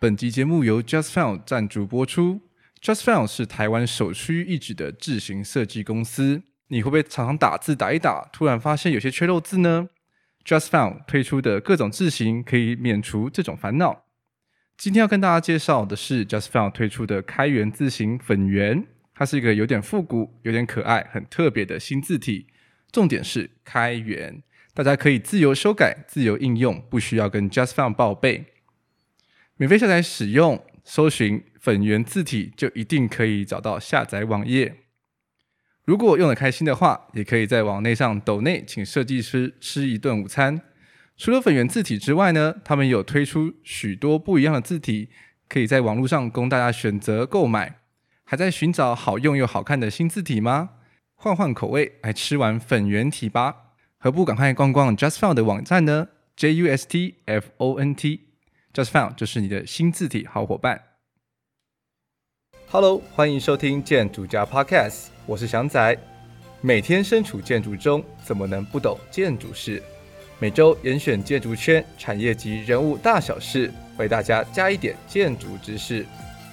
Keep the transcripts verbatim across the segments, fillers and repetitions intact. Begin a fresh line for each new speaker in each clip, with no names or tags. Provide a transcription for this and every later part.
本集节目由 JustFound 赞助播出。JustFound 是台湾首屈一指的字型设计公司。你会不会常常打字打一打，突然发现有些缺漏字呢？ JustFound 推出的各种字型可以免除这种烦恼。今天要跟大家介绍的是 JustFound 推出的开源字型粉圆，它是一个有点复古、有点可爱、很特别的新字体。重点是开源，大家可以自由修改、自由应用，不需要跟 JustFound 报备。免费下载使用，搜寻粉圆字体就一定可以找到下载网页。如果用得开心的话，也可以在网内上抖内请设计师吃一顿午餐。除了粉圆字体之外呢，他们有推出许多不一样的字体，可以在网络上供大家选择购买。还在寻找好用又好看的新字体吗？换换口味，来吃完粉圆体吧！何不赶快逛逛 JustFound 的网站呢？ J U S T F O N T JustFound 就是你的新字体好伙伴。Hello， 欢迎收听建筑家 Podcast， 我是翔仔。每天身处建筑中，怎么能不懂建筑事？每周严选建筑圈产业及人物大小事，为大家加一点建筑知识。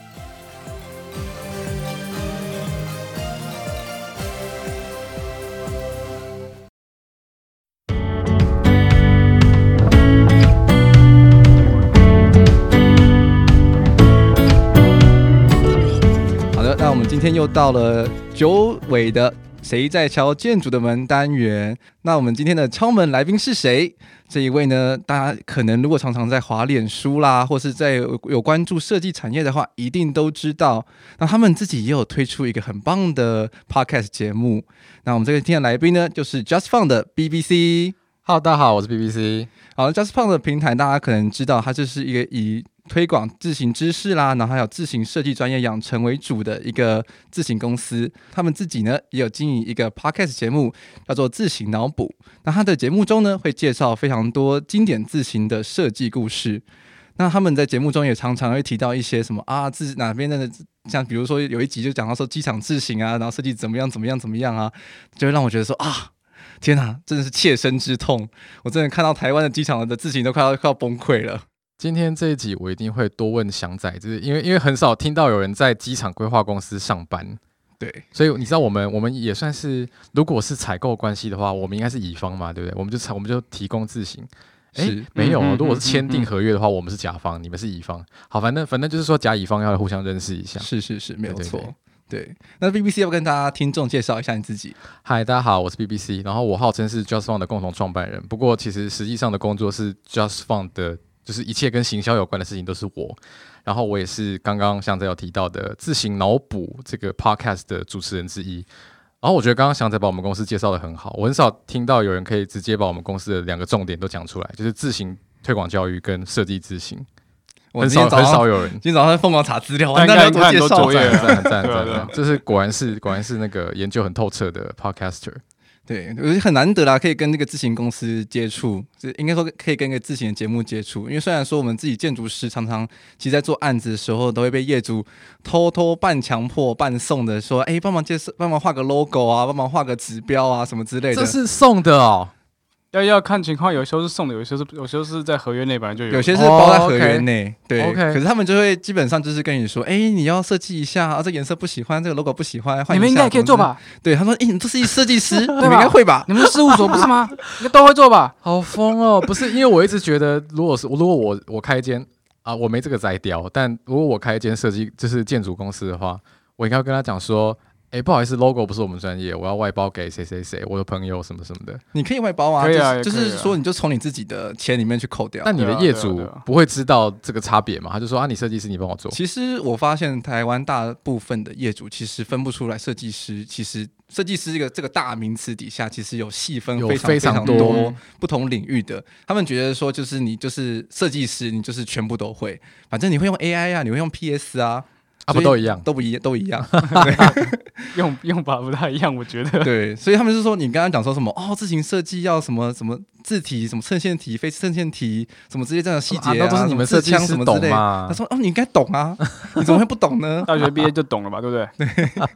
那我们今天又到了久违的谁在敲建筑的门单元。那我们今天的敲门来宾是谁？这一位呢，大家可能如果常常在滑脸书啦，或是在有关注设计产业的话，一定都知道。那他们自己也有推出一个很棒的 podcast 节目。那我们这个今天的来宾呢，就是 JustFound 的 B B C。Hello，
大家好，我是 B B C。
好 ，JustFound 的平台大家可能知道，它就是一个以推广字型知识啦，然后还有字型设计专业养成为主的一个字型公司。他们自己呢也有经营一个 podcast 节目，叫做字型脑补。那他的节目中呢会介绍非常多经典字型的设计故事。那他们在节目中也常常会提到一些什么啊字哪边的，像比如说有一集就讲到说机场字型啊，然后设计怎么样怎么样怎么样啊，就会让我觉得说啊，天哪，真的是切身之痛！我真的看到台湾的机场的字型都快要快要崩溃了。
今天这一集我一定会多问翔仔，就是因为因为很少听到有人在机场规划公司上班，
对，
所以你知道我们我们也算是，如果是采购关系的话，我们应该是乙方嘛，对不对？我们就我们就提供字型，哎，没有、哦，如果是签订合约的话，我们是甲方，你们是乙方。好，反正反正就是说甲乙方要互相认识一下，
是是是，没有错。对, 对, 对，那 B B C 要不跟大家听众介绍一下你自己？
嗨，大家好，我是 B B C， 然后我号称是 JustFound 的共同创办人，不过其实实际上的工作是 JustFound 的。就是一切跟行销有关的事情都是我，然后我也是刚刚翔仔有提到的字型脑补这个 podcast 的主持人之一。然后我觉得刚刚翔仔把我们公司介绍得很好，我很少听到有人可以直接把我们公司的两个重点都讲出来，就是字型推广教育跟设计字型。很少很少有人。
今天早上在疯狂查资料，
应该看很多作业，
赞赞赞！这是果然是果然是那个研究很透彻的 podcaster。
对，很难得啦，可以跟那个字型公司接触，应该说可以跟一个字型的节目接触。因为虽然说我们自己建筑师常常其实在做案子的时候，都会被业主偷偷半强迫半送的说，哎，帮忙介绍，帮忙画个 logo 啊，帮忙画个指标啊，什么之类的。
这是送的哦。
要要看情况，有时候是送的，有些是有些是在合约内本来就有，
有些是包在合约内，
oh, okay.
对。
Okay.
可是他们就会基本上就是跟你说，哎、欸，你要设计一下啊，这颜色不喜欢，这个 logo 不喜欢，换一下。
你们应该也可以做吧？
对，他说，哎、欸，你这是一设计师，你们应该会吧？
你们是事务所不是吗？应该都会做吧？
好疯哦！不是，因为我一直觉得，如果是如果我我开一间啊，我没这个摘雕，但如果我开一间设计就是建筑公司的话，我应该跟他讲说。哎、欸，不好意思 ，logo 不是我们专业，我要外包给谁谁谁，我的朋友什么什么的。
你可以外包啊，
可以啊，
就是、就是说你就从你自己的钱里面去扣掉。
那你的业主不会知道这个差别吗？他就说啊，你设计师你帮我做。
其实我发现台湾大部分的业主其实分不出来，设计师其实设计师这个这个大名词底下，其实有细分非常
非常
多不同领域的。他们觉得说，就是你就是设计师，你就是全部都会，反正你会用 A I 啊，你会用 P S 啊。
啊，不都一样，
都不一样，都一样，
用用法不太一样，我觉得。
对，所以他们就说，你刚刚讲说什么哦，字型设计要什么什么字体，什么衬线体、非衬线体，什么这些这样的细节啊，
那、啊、都是你们设计师懂嘛？
他说哦，你应该懂啊，你怎么会不懂呢？
大学毕业就懂了吧，对不对？
对。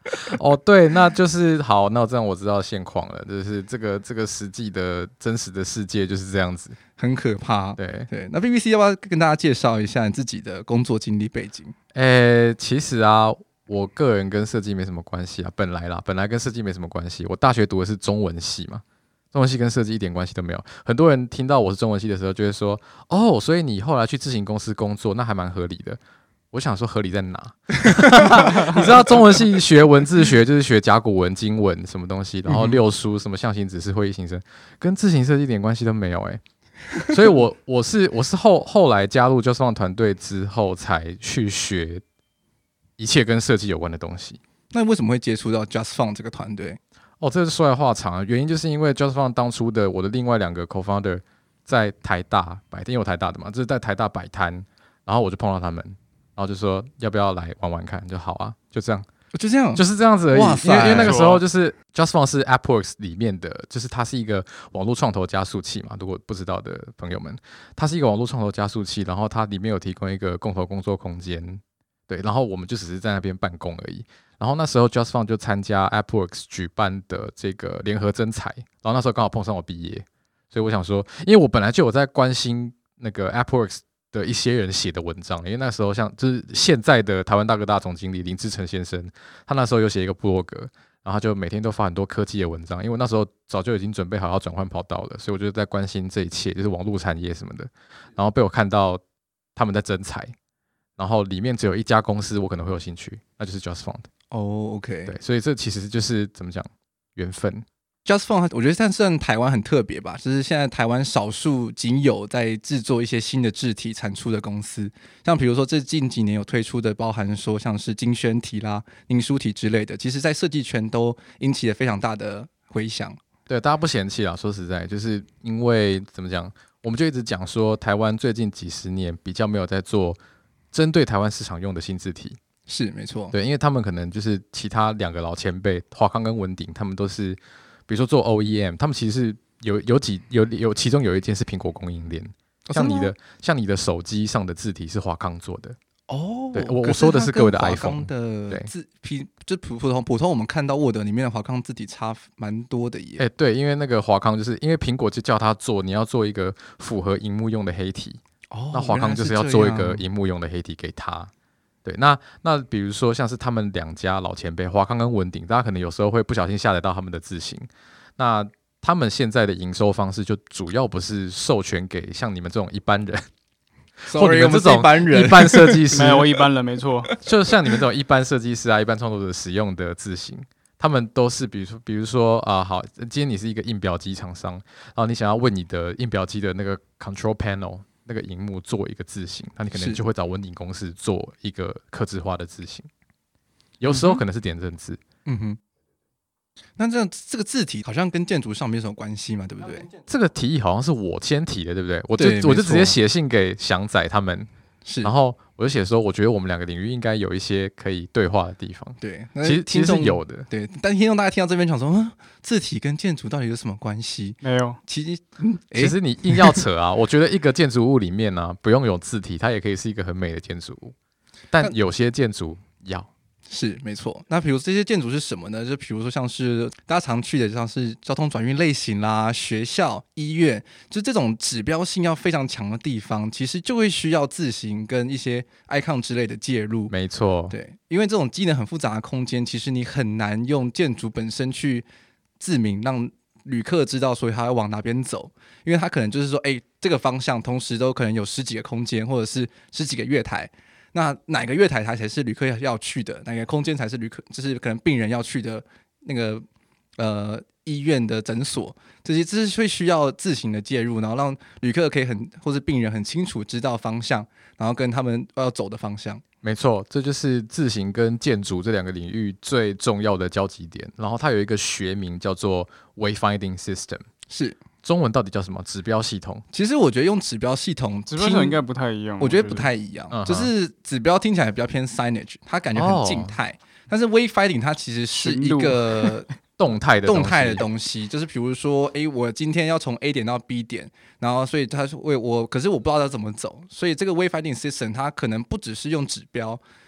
哦，对，那就是好，那这样我知道现况了，就是这个这个实际的真实的世界就是这样子，
很可怕。
对
对，那 B B C 要不要跟大家介绍一下你自己的工作经历背景？
诶，其实啊，我个人跟设计没什么关系啊，本来啦，本来跟设计没什么关系。我大学读的是中文系嘛，中文系跟设计一点关系都没有。很多人听到我是中文系的时候，就会说：“哦，所以你后来去自行公司工作，那还蛮合理的。”我想说合理在哪？你知道中文系学文字学就是学甲骨文、经文什么东西，然后六书什么象形、指示、会意、形声，跟自行设计一点关系都没有哎、欸。所以我我是我是后后来加入 JustFont 团队之后，才去学一切跟设计有关的东西。
那你为什么会接触到 JustFont 这个团队？
哦，这是说来话长啊，原因就是因为 JustFont 当初的我的另外两个 co-founder 在台大摆摊，因为我台大的嘛，就是在台大摆摊，然后我就碰到他们。然后就说要不要来玩玩看，就好啊，就这样，
就这样，
就是这样子而已。
哇塞，
因为因为那个时候就是 JustFont 是 AppWorks 里面的，就是它是一个网络创投加速器嘛。如果不知道的朋友们，它是一个网络创投加速器，然后它里面有提供一个共同工作空间，对，然后我们就只是在那边办公而已。然后那时候 JustFont 就参加 AppWorks 举办的这个联合征才，然后那时候刚好碰上我毕业，所以我想说，因为我本来就有在关心那个 AppWorks的一些人写的文章，因为那时候像就是现在的台湾大哥大总经理林志成先生，他那时候有写一个部落格，然后他就每天都发很多科技的文章，因为那时候早就已经准备好要转换跑道了，所以我就在关心这一切，就是网络产业什么的，然后被我看到他们在征才，然后里面只有一家公司我可能会有兴趣，那就是 JustFont。
哦 ，OK，
对，所以这其实就是怎么讲缘分。
JustFont 我觉得算算台湾很特别吧，就是现在台湾少数仅有在制作一些新的字体产出的公司，像比如说这近几年有推出的，包含说像是金萱体啦、凝书体之类的，其实在设计圈都引起了非常大的回响。
对，大家不嫌弃啊，说实在，就是因为怎么讲，我们就一直讲说台湾最近几十年比较没有在做针对台湾市场用的新字体。
是没错，
对，因为他们可能就是其他两个老前辈华康跟文鼎，他们都是比如说做 O E M， 他们其实是有有几有有其中有一件是苹果供应链，
哦、
像你的像你的手机上的字体是华康做的
哦。
对，我我说的是各位的 iPhone
的字批，就普普通普通我们看到 Word 里面的华康字体差蛮多的耶。
哎、欸，对，因为那个华康就是因为苹果就叫他做，你要做一个符合萤幕用的黑体，哦，那华康就是要做一个萤幕用的黑体给他。对，那那比如说像是他们两家老前辈华康跟文鼎，大家可能有时候会不小心下载到他们的字型，那他们现在的营收方式就主要不是授权给像你们这种一般人，或你们这种
一般人、
一般设计师，
没有我一般人没错，
就像你们这种一般设计师啊、一般创作者使用的字型，他们都是比如说，比如说啊、呃，好，今天你是一个印表机厂商，然后你想要为你的印表机的那个 control panel。那个荧幕做一个字型，那你可能就会找文鼎公司做一个客制化的字型，有时候可能是点阵字。
嗯哼，那这样这个字体好像跟建筑上没什么关系嘛，对不对？
这个提议好像是我先提的，对不对？我就
对
我就直接写信给祥仔他们，
是，
然后我就写说，我觉得我们两个领域应该有一些可以对话的地方。
对，
其实其实是有的。
对，但听众大家听到这边想说，嗯，字体跟建筑到底有什么关系？
没有，
其实、
嗯欸、其实你硬要扯啊，我觉得一个建筑物里面呢、啊，不用有字体，它也可以是一个很美的建筑物，但有些建筑要。
是没错，那比如这些建筑是什么呢？就比如说像是大家常去的，像是交通转运类型啦、学校、医院，就这种指标性要非常强的地方，其实就会需要字型跟一些 icon 之类的介入。
没错，
对，因为这种机能很复杂的空间，其实你很难用建筑本身去自明，让旅客知道说他要往哪边走，因为他可能就是说，哎、欸，这个方向同时都可能有十几个空间，或者是十几个月台。那哪个月台它才是旅客要去的？哪个空间才是旅客，就是可能病人要去的那个呃医院的诊所？这些这是会需要字型的介入，然后让旅客可以很或是病人很清楚知道方向，然后跟他们要走的方向。
没错，这就是字型跟建筑这两个领域最重要的交集点。然后它有一个学名叫做 Wayfinding System，
是。
中文到底叫什么？指标系统。
其实我觉得用指标系统，
指标系统应该不太一样。
我觉得不太一样，就是指标听起来比较偏 signage， 它感觉很静态。哦、但是 wayfinding 它其实是一个
动态的
动态的东西，就是比如说，哎，我今天要从 A 点到 B 点，然后所以它为我，可是我不知道要怎么走，所以这个 wayfinding system 它可能不只是用指标。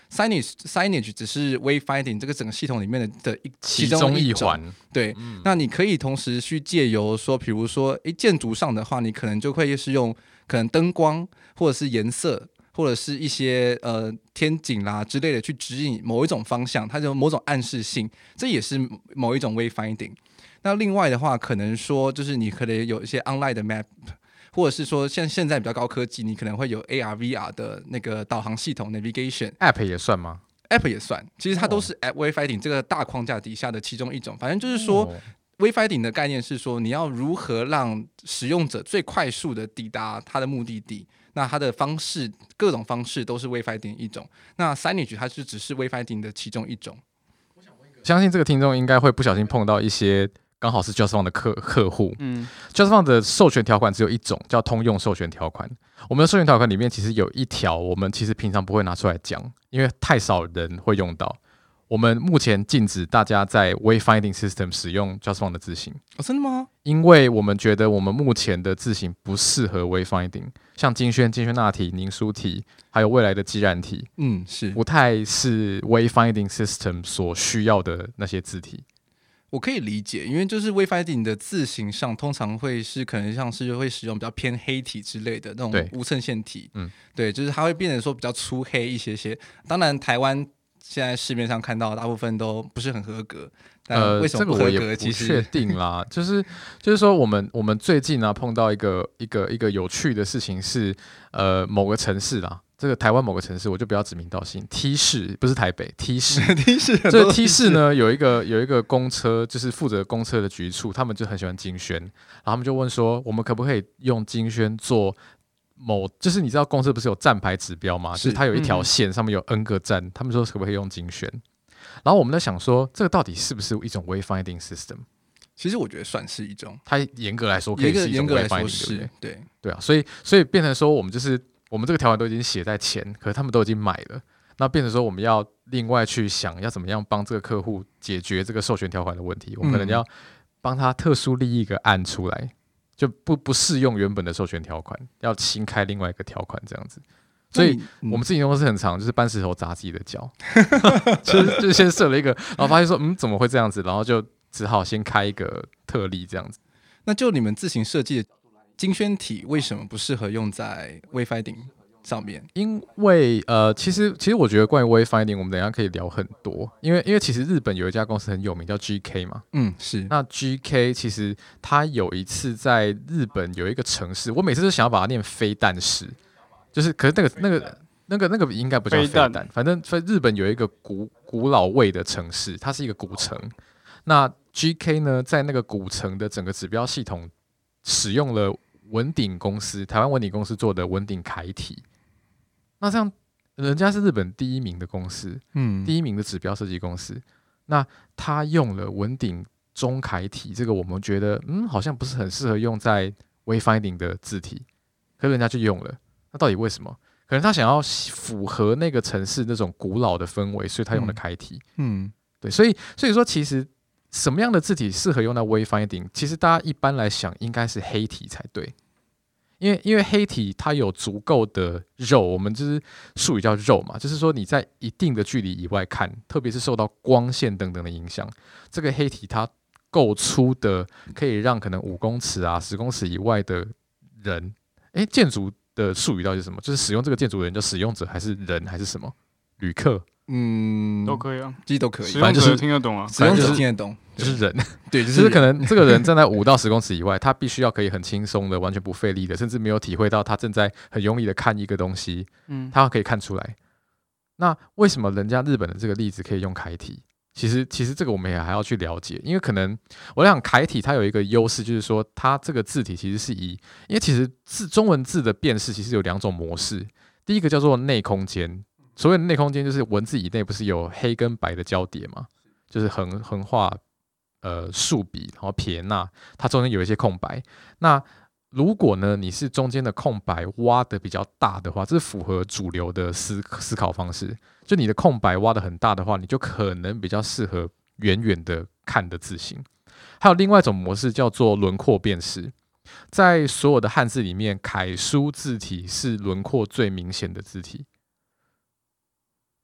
signage signage 只是 wayfinding 这个整个系统里面的的一
其
中
中一
种
环。
对、嗯，那你可以同时去借由说，比如说，诶，建筑上的话，你可能就会是用可能灯光或者是颜色。或者是一些呃天井啦之类的去指引某一种方向，它有某种暗示性，这也是某一种 wayfinding。那另外的话，可能说就是你可能有一些 online 的 map， 或者是说像现在比较高科技，你可能会有 A R V R 的那个导航系统 navigation。App
也算吗
？App 也算，其实它都是 app wayfinding 这个大框架底下的其中一种。反正就是说。哦Wayfinding 的概念是说，你要如何让使用者最快速的抵达他的目的地。那它的方式，各种方式都是 Wayfinding 一种。那 signage 它是只是 Wayfinding 的其中一种。
相信这个听众应该会不小心碰到一些刚好是 JustFound 的客客户。嗯 ，JustFound 的授权条款只有一种，叫通用授权条款。我们的授权条款里面其实有一条，我们其实平常不会拿出来讲，因为太少人会用到。我们目前禁止大家在 Wayfinding System 使用 JustFound 的字型。
哦，真的吗？
因为我们觉得我们目前的字型不适合 Wayfinding， 像金萱、金萱钠体、凝疏体，还有未来的基染体，
嗯，是
不太是 Wayfinding System 所需要的那些字体。
我可以理解，因为就是 Wayfinding 的字型上，通常会是可能像是会使用比较偏黑体之类的那种无衬线体，嗯，对，就是它会变成说比较粗黑一些些。当然，台湾现在市面上看到的大部分都不是很合格，但为什么不合格？
呃、这个我也不确定啦。就是就是说，我们我们最近呢、啊、碰到一个一个一个有趣的事情是，呃，某个城市啦，这个台湾某个城市，我就不要指名道姓。T 市不是台北 ，T 市
，T 市，
这个 T 市呢有一个有一个公车，就是负责公车的局处，他们就很喜欢金萱，然后他们就问说，我们可不可以用金萱做？某就是你知道公司不是有站牌指标吗？是就是它有一条线，上面有 N 个站，嗯、他们说可不可以用精选？然后我们在想说，这个到底是不是一种 wayfinding system？
其实我觉得算是一种，
它严格来说可以是一种 wayfinding， 对不对？
对
对啊，所以所以变成说，我们就是我们这个条款都已经写在前，可是他们都已经买了，那变成说我们要另外去想要怎么样帮这个客户解决这个授权条款的问题，我们可能要帮他特殊利益一个案出来。就不不适用原本的授权条款，要新开另外一个条款这样子，所以我们自己公司很常就是搬石头砸自己的脚，就是就先设了一个，然后发现说嗯怎么会这样子，然后就只好先开一个特例这样子。
那就你们自行设计的金萱体为什么不适合用在 Wayfinding 上面？
因为呃，其实其实我觉得关于 Wayfinding， 我们等一下可以聊很多。因为因为其实日本有一家公司很有名，叫 G K 嘛。
嗯，是。
那 G K 其实它有一次在日本有一个城市，我每次都想要把它念飞弹市，就是可是那个那个那个那个应该不叫飞弹，反正在日本有一个古古老味的城市，它是一个古城。那 G K 呢，在那个古城的整个指标系统使用了文鼎公司台湾文鼎公司做的文鼎楷体。那这样，人家是日本第一名的公司，嗯，第一名的指标设计公司，那他用了文鼎中楷体，这个我们觉得，嗯，好像不是很适合用在 Wayfinding 的字体，可是人家就用了，那到底为什么？可能他想要符合那个城市那种古老的氛围，所以他用了楷体，嗯，嗯对，所以所以说其实什么样的字体适合用在 Wayfinding， 其实大家一般来想应该是黑体才对。因为因为黑体它有足够的肉，我们就是术语叫肉嘛，就是说你在一定的距离以外看，特别是受到光线等等的影响，这个黑体它够粗的，可以让可能五公尺啊、十公尺以外的人，哎，建筑的术语到底是什么？就是使用这个建筑的人叫使用者还是人还是什么？旅客？
嗯，都可以啊，
其实都可以，
使用者听得懂啊，
使用者听得懂，
就是人，
对，
就是可能这个人站在五到十公尺以外，他必须要可以很轻松的、完全不费力的，甚至没有体会到他正在很用力的看一个东西，嗯，他可以看出来。那为什么人家日本的这个例子可以用楷体？其实，其实这个我们也还要去了解，因为可能我想楷体它有一个优势，就是说它这个字体其实是以，因为其实字中文字的辨识其实有两种模式，第一个叫做内空间。所谓的内空间就是文字以内不是有黑跟白的交叠嘛，就是横横画呃竖笔，然后撇捺，它中间有一些空白。那如果呢你是中间的空白挖的比较大的话，这是符合主流的思思考方式。就你的空白挖的很大的话，你就可能比较适合远远的看的字形。还有另外一种模式叫做轮廓辨识，在所有的汉字里面，楷书字体是轮廓最明显的字体。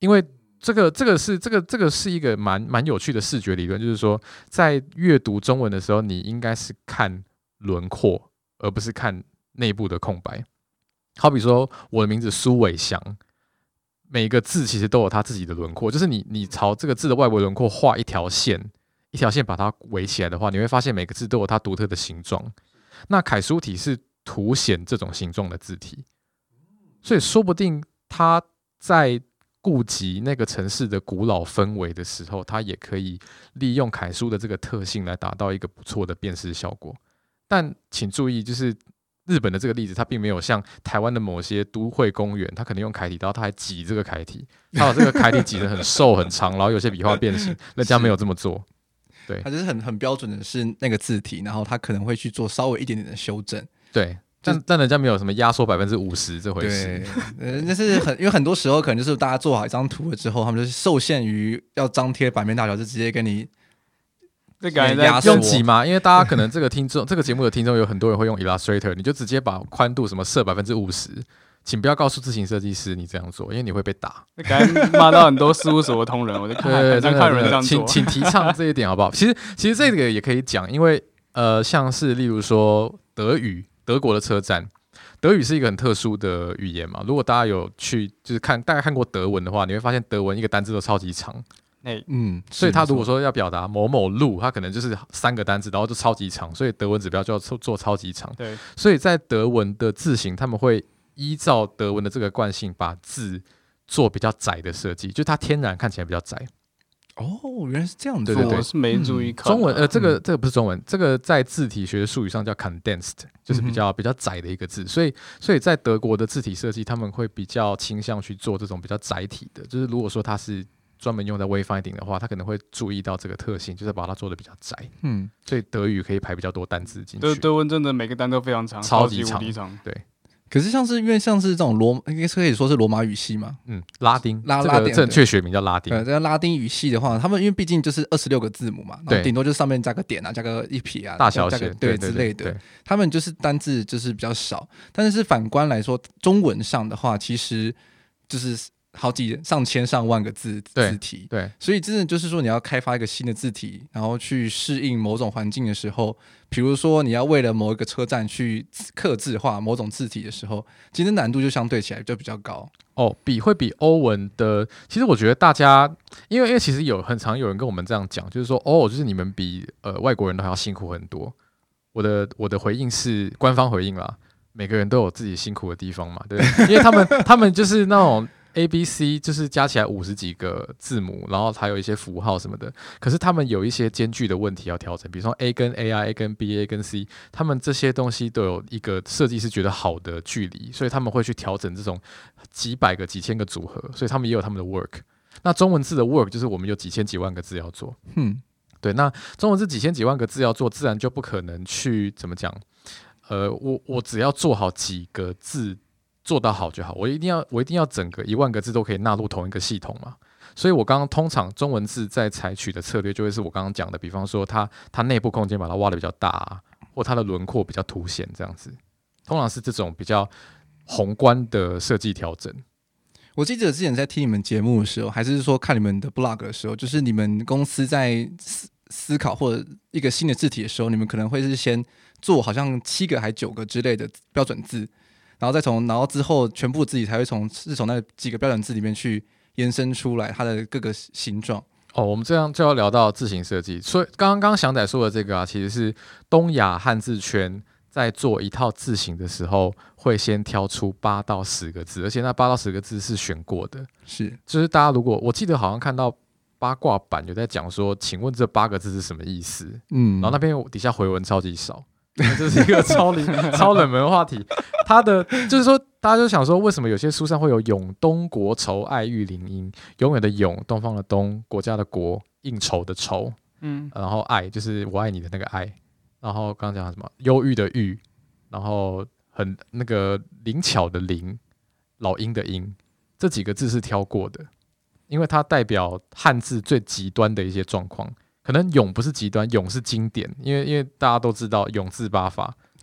因为这个这个是这个这个是一个蛮蛮有趣的视觉理论，就是说在阅读中文的时候，你应该是看轮廓，而不是看内部的空白。好比说我的名字苏伟翔，每个字其实都有它自己的轮廓，就是你你朝这个字的外围轮廓画一条线，一条线把它围起来的话，你会发现每个字都有它独特的形状。那楷书体是凸显这种形状的字体，所以说不定它在顾及那个城市的古老氛围的时候，它也可以利用楷书的这个特性来达到一个不错的辨识效果。但请注意，就是日本的这个例子，它并没有像台湾的某些都会公园，它可能用楷体，然后它还挤这个楷体，它把这个楷体挤得很瘦很长，然后有些笔画变形，人家没有这么做。对，
它就是很很标准的是那个字体，然后它可能会去做稍微一点点的修正。
对，但但人家没有什么压缩百分之五十这回事。
对，呃，那是很因为很多时候可能就是大家做好一张图了之后，他们就是受限于要张贴版面大小，就直接跟你
这感觉
压缩
用挤嘛，因为大家可能这个听众这个节目的听众有很多人会用 Illustrator， 你就直接把宽度什么设百分之五十，请不要告诉字型设计师你这样做，因为你会被打。
这感觉骂到很多事务所的同仁，我就看很常看有人这样做。
请请提倡这一点好不好？其实其实这个也可以讲，因为呃，像是例如说德语，德国的车站。德语是一个很特殊的语言嘛，如果大家有去就是看大概看过德文的话，你会发现德文一个单字都超级长。
欸、
嗯，
所以他如果说要表达某某路，他可能就是三个单字，然后就超级长，所以德文指标就要做超级长。
对，
所以在德文的字形，他们会依照德文的这个惯性，把字做比较窄的设计，就它天然看起来比较窄。
哦，原来是这样子。
对对对，
我是没注意看、啊
嗯。中文呃，这个这个不是中文，这个在字体学的术语上叫 condensed， 就是比较比较窄的一个字。所以所以在德国的字体设计，他们会比较倾向去做这种比较窄体的，就是如果说它是专门用在 wayfinding 的话，他可能会注意到这个特性，就是把它做的比较窄。嗯，所以德语可以排比较多单字进去。
德德文真的每个单都非常长，
超级
长，
长。对。
可是像是因为像是这种罗，应该是可以说是罗马语系嘛，
嗯，拉丁，
拉拉丁
正确学名叫拉丁。
对，这个拉丁语系的话，他们因为毕竟就是二十六个字母嘛，然后顶多就是上面加个点啊，加个一撇啊，
大小写
对之类的，他们就是单字就是比较少。但是反观来说，中文上的话，其实就是好几上千上万个字字体，
对，
所以真的就是说，你要开发一个新的字体，然后去适应某种环境的时候，比如说你要为了某一个车站去客制化某种字体的时候，其实难度就相对起来就比较高。
哦，比会比欧文的，其实我觉得大家，因为因为其实有很常有人跟我们这样讲，就是说，哦，就是你们比呃外国人都还要辛苦很多。我的我的回应是官方回应啦，每个人都有自己辛苦的地方嘛，对，因为他们他们就是那种。A B C 就是加起来五十几个字母，然后还有一些符号什么的。可是他们有一些间距的问题要调整，比如说 A 跟 A 啊 ，A 跟 B，A 跟 C， 他们这些东西都有一个设计师觉得好的距离，所以他们会去调整这种几百个、几千个组合，所以他们也有他们的 work。那中文字的 work 就是我们有几千几万个字要做，嗯，对。那中文字几千几万个字要做，自然就不可能去怎么讲？呃，我我只要做好几个字。做到好就好，我一定要我一定要整个一万个字都可以纳入同一个系统嘛，所以我刚刚通常中文字在采取的策略就会是我刚刚讲的，比方说它它内部空间把它挖的比较大、啊，或它的轮廓比较凸显这样子，通常是这种比较宏观的设计调整。
我记得之前在听你们节目的时候，还是说看你们的 blog 的时候，就是你们公司在思思考或者一个新的字体的时候，你们可能会是先做好像七个还九个之类的标准字。然后再从，然后之后全部字体才会从是从那几个标准字里面去延伸出来它的各个形状。
哦，我们这样就要聊到字形设计。所以刚刚翔仔说的这个啊，其实是东亚汉字圈在做一套字形的时候，会先挑出八到十个字，而且那八到十个字是选过的。
是，
就是大家如果我记得好像看到八卦版有在讲说，请问这八个字是什么意思？嗯，然后那边底下回文超级少。这是一个超超冷门的话题，他的就是说，大家就想说，为什么有些书上会有永东国仇爱玉林英，永远的永，东方的东，国家的国，应酬的酬，嗯，然后爱就是我爱你的那个爱，然后刚刚讲什么忧郁的郁，然后很那个灵巧的灵，老鹰的鹰，这几个字是挑过的，因为它代表汉字最极端的一些状况。可能永不是极端，永是经典，因为因为大家都知道永字八法，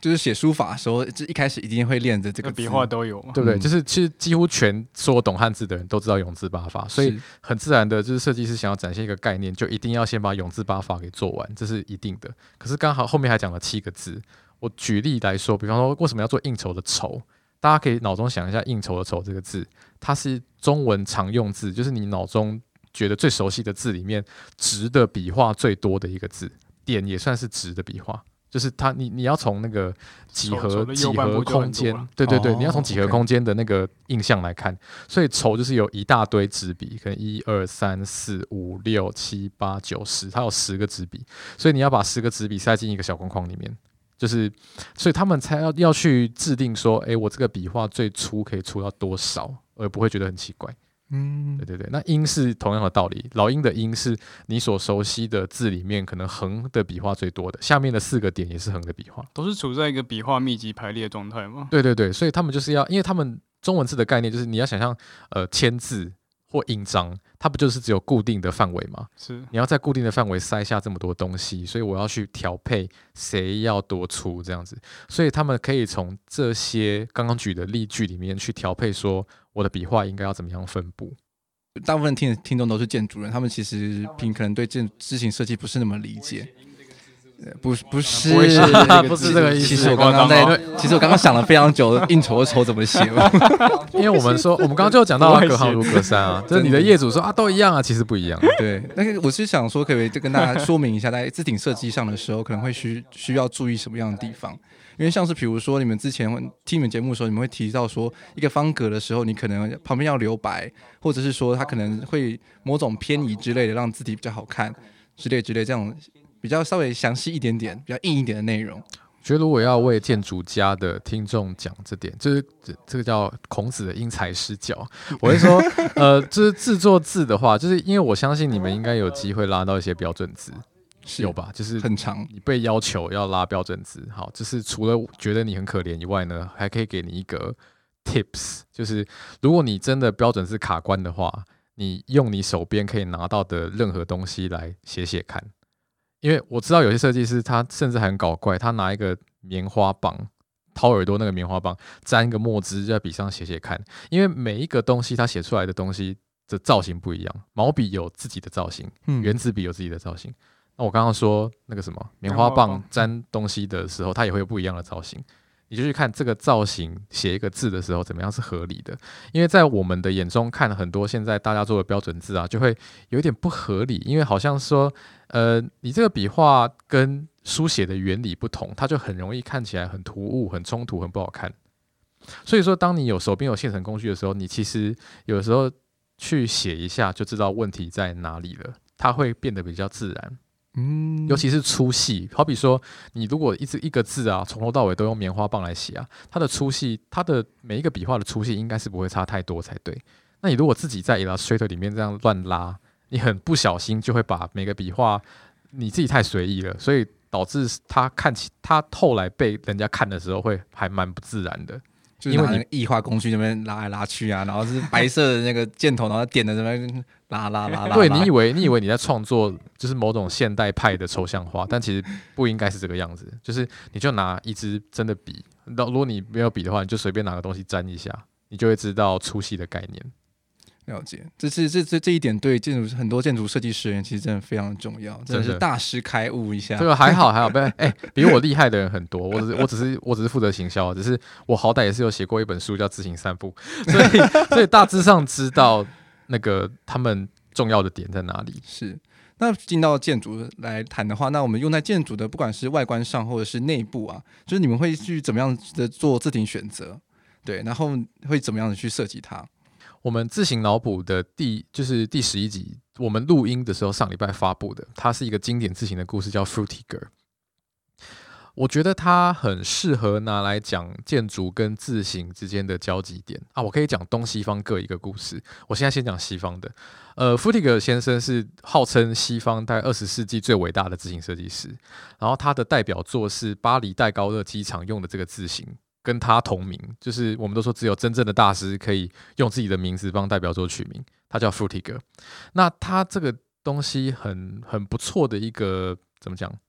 就是写书法的时候，就一开始一定会练着这个字
笔画都有嘛，
对不对？
嗯
就是其实几乎全所有懂汉字的人都知道永字八法，所以
是
很自然的就是设计师想要展现一个概念，就一定要先把永字八法给做完，这是一定的。可是刚好后面还讲了七个字，我举例来说，比方说为什么要做应酬的酬？大家可以脑中想一下应酬的酬这个字，它是中文常用字，就是你脑中觉得最熟悉的字里面直的笔画最多的一个字，点也算是直的笔画。就是它，你你要从那个几何几何空间，对对对，
哦
你要从几何空间的那个印象来看，所以筹就是有一大堆纸笔，可能一二三四五六七八九十，它有十个纸笔，所以你要把十个纸笔塞进一个小框框里面，就是所以他们才要要去制定说，哎，我这个笔画最粗可以粗到多少，而不会觉得很奇怪。
嗯，
对对对，那音是同样的道理，老鹰的鹰是你所熟悉的字里面可能横的笔画最多的，下面的四个点也是横的笔画，
都是处在一个笔画密集排列的状态嘛。
对对对，所以他们就是要，因为他们中文字的概念就是你要想象，呃，签字或印章，它不就是只有固定的范围吗？
是，
你要在固定的范围塞下这么多东西，所以我要去调配谁要多粗这样子，所以他们可以从这些刚刚举的例句里面去调配说，我的笔画应该要怎么样分布。
大部分听听众都是建筑人，他们其实平可能对建字形设计不是那么理解。不不是，
不会是
不是这个意思。
其实我刚刚在，其实我刚刚想了非常久，应酬的酬怎么写嘛？
因为我们说，我们刚刚就有讲到隔行如隔山啊，就是你的业主说啊都一样啊，其实不一样。
对，但是我是想说，可不可以就跟大家说明一下，在字体设计上的时候，可能会需需要注意什么样的地方？因为像是比如说，你们之前听你们节目的时候，你们会提到说，一个方格的时候，你可能旁边要留白，或者是说它可能会某种偏移之类的，让字体比较好看之类之类这样。比较稍微详细一点点、比较硬一点的内容。
觉得如果要为建筑家的听众讲这点，就是这这个叫孔子的因材施教。我会说，呃，就是制作字的话，就是因为我相信你们应该有机会拉到一些标准字，有吧？就是
很长，
你被要求要拉标准字。好，就是除了觉得你很可怜以外呢，还可以给你一个 tips， 就是如果你真的标准字卡关的话，你用你手边可以拿到的任何东西来写写看。因为我知道有些设计师他甚至很搞怪，他拿一个棉花棒掏耳朵那个棉花棒沾一个墨汁在笔上写写看，因为每一个东西他写出来的东西的造型不一样，毛笔有自己的造型，原子笔有自己的造型。那我刚刚说那个什么棉花棒沾东西的时候，它也会有不一样的造型。你就去看这个造型写一个字的时候怎么样是合理的，因为在我们的眼中看很多现在大家做的标准字啊，就会有一点不合理，因为好像说，呃，你这个笔画跟书写的原理不同，它就很容易看起来很突兀、很冲突、很不好看。所以说，当你有手边有现成工具的时候，你其实有的时候去写一下就知道问题在哪里了，它会变得比较自然。嗯，尤其是粗细，好比说，你如果一直一个字啊，从头到尾都用棉花棒来写啊，它的粗细，它的每一个笔画的粗细应该是不会差太多才对。那你如果自己在 Illustrator 里面这样乱拉，你很不小心就会把每个笔画你自己太随意了，所以导致它看起，它后来被人家看的时候会还蛮不自然的。
就是拿那个异化工具那边拉来拉去啊，然后是白色的那个箭头，然后点的那边拉拉拉拉。
对，你以为你以为你在创作就是某种现代派的抽象画，但其实不应该是这个样子。就是你就拿一支真的笔，如果你没有笔的话，你就随便拿个东西沾一下，你就会知道粗细的概念。
了解，这是这这这一点对建筑很多建筑设计师人其实真的非常重要，真的是大师开悟一下。
这个还好还好，不哎、欸，比我厉害的人很多，我只是我只是我只是负责行销，只是我好歹也是有写过一本书叫《自行散步》，所以所以大致上知道那个他们重要的点在哪里。
是。那进到建筑来谈的话，那我们用在建筑的不管是外观上或者是内部啊，就是你们会去怎么样的做字体选择？对，然后会怎么样的去设计它？
我们自行脑补的第就是第十一集，我们录音的时候上礼拜发布的，它是一个经典字形的故事，叫 Frutiger。我觉得它很适合拿来讲建筑跟字形之间的交集点啊。我可以讲东西方各一个故事。我现在先讲西方的。呃 ，Frutiger 先生是号称西方大概二十世纪最伟大的字形设计师，然后他的代表作是巴黎戴高乐机场用的这个字形。跟他同名，就是我们都说只有真正的大师可以用自己的名字帮代表作取名，他叫 Frutiger。那他这个东西很很不错的一个怎么讲？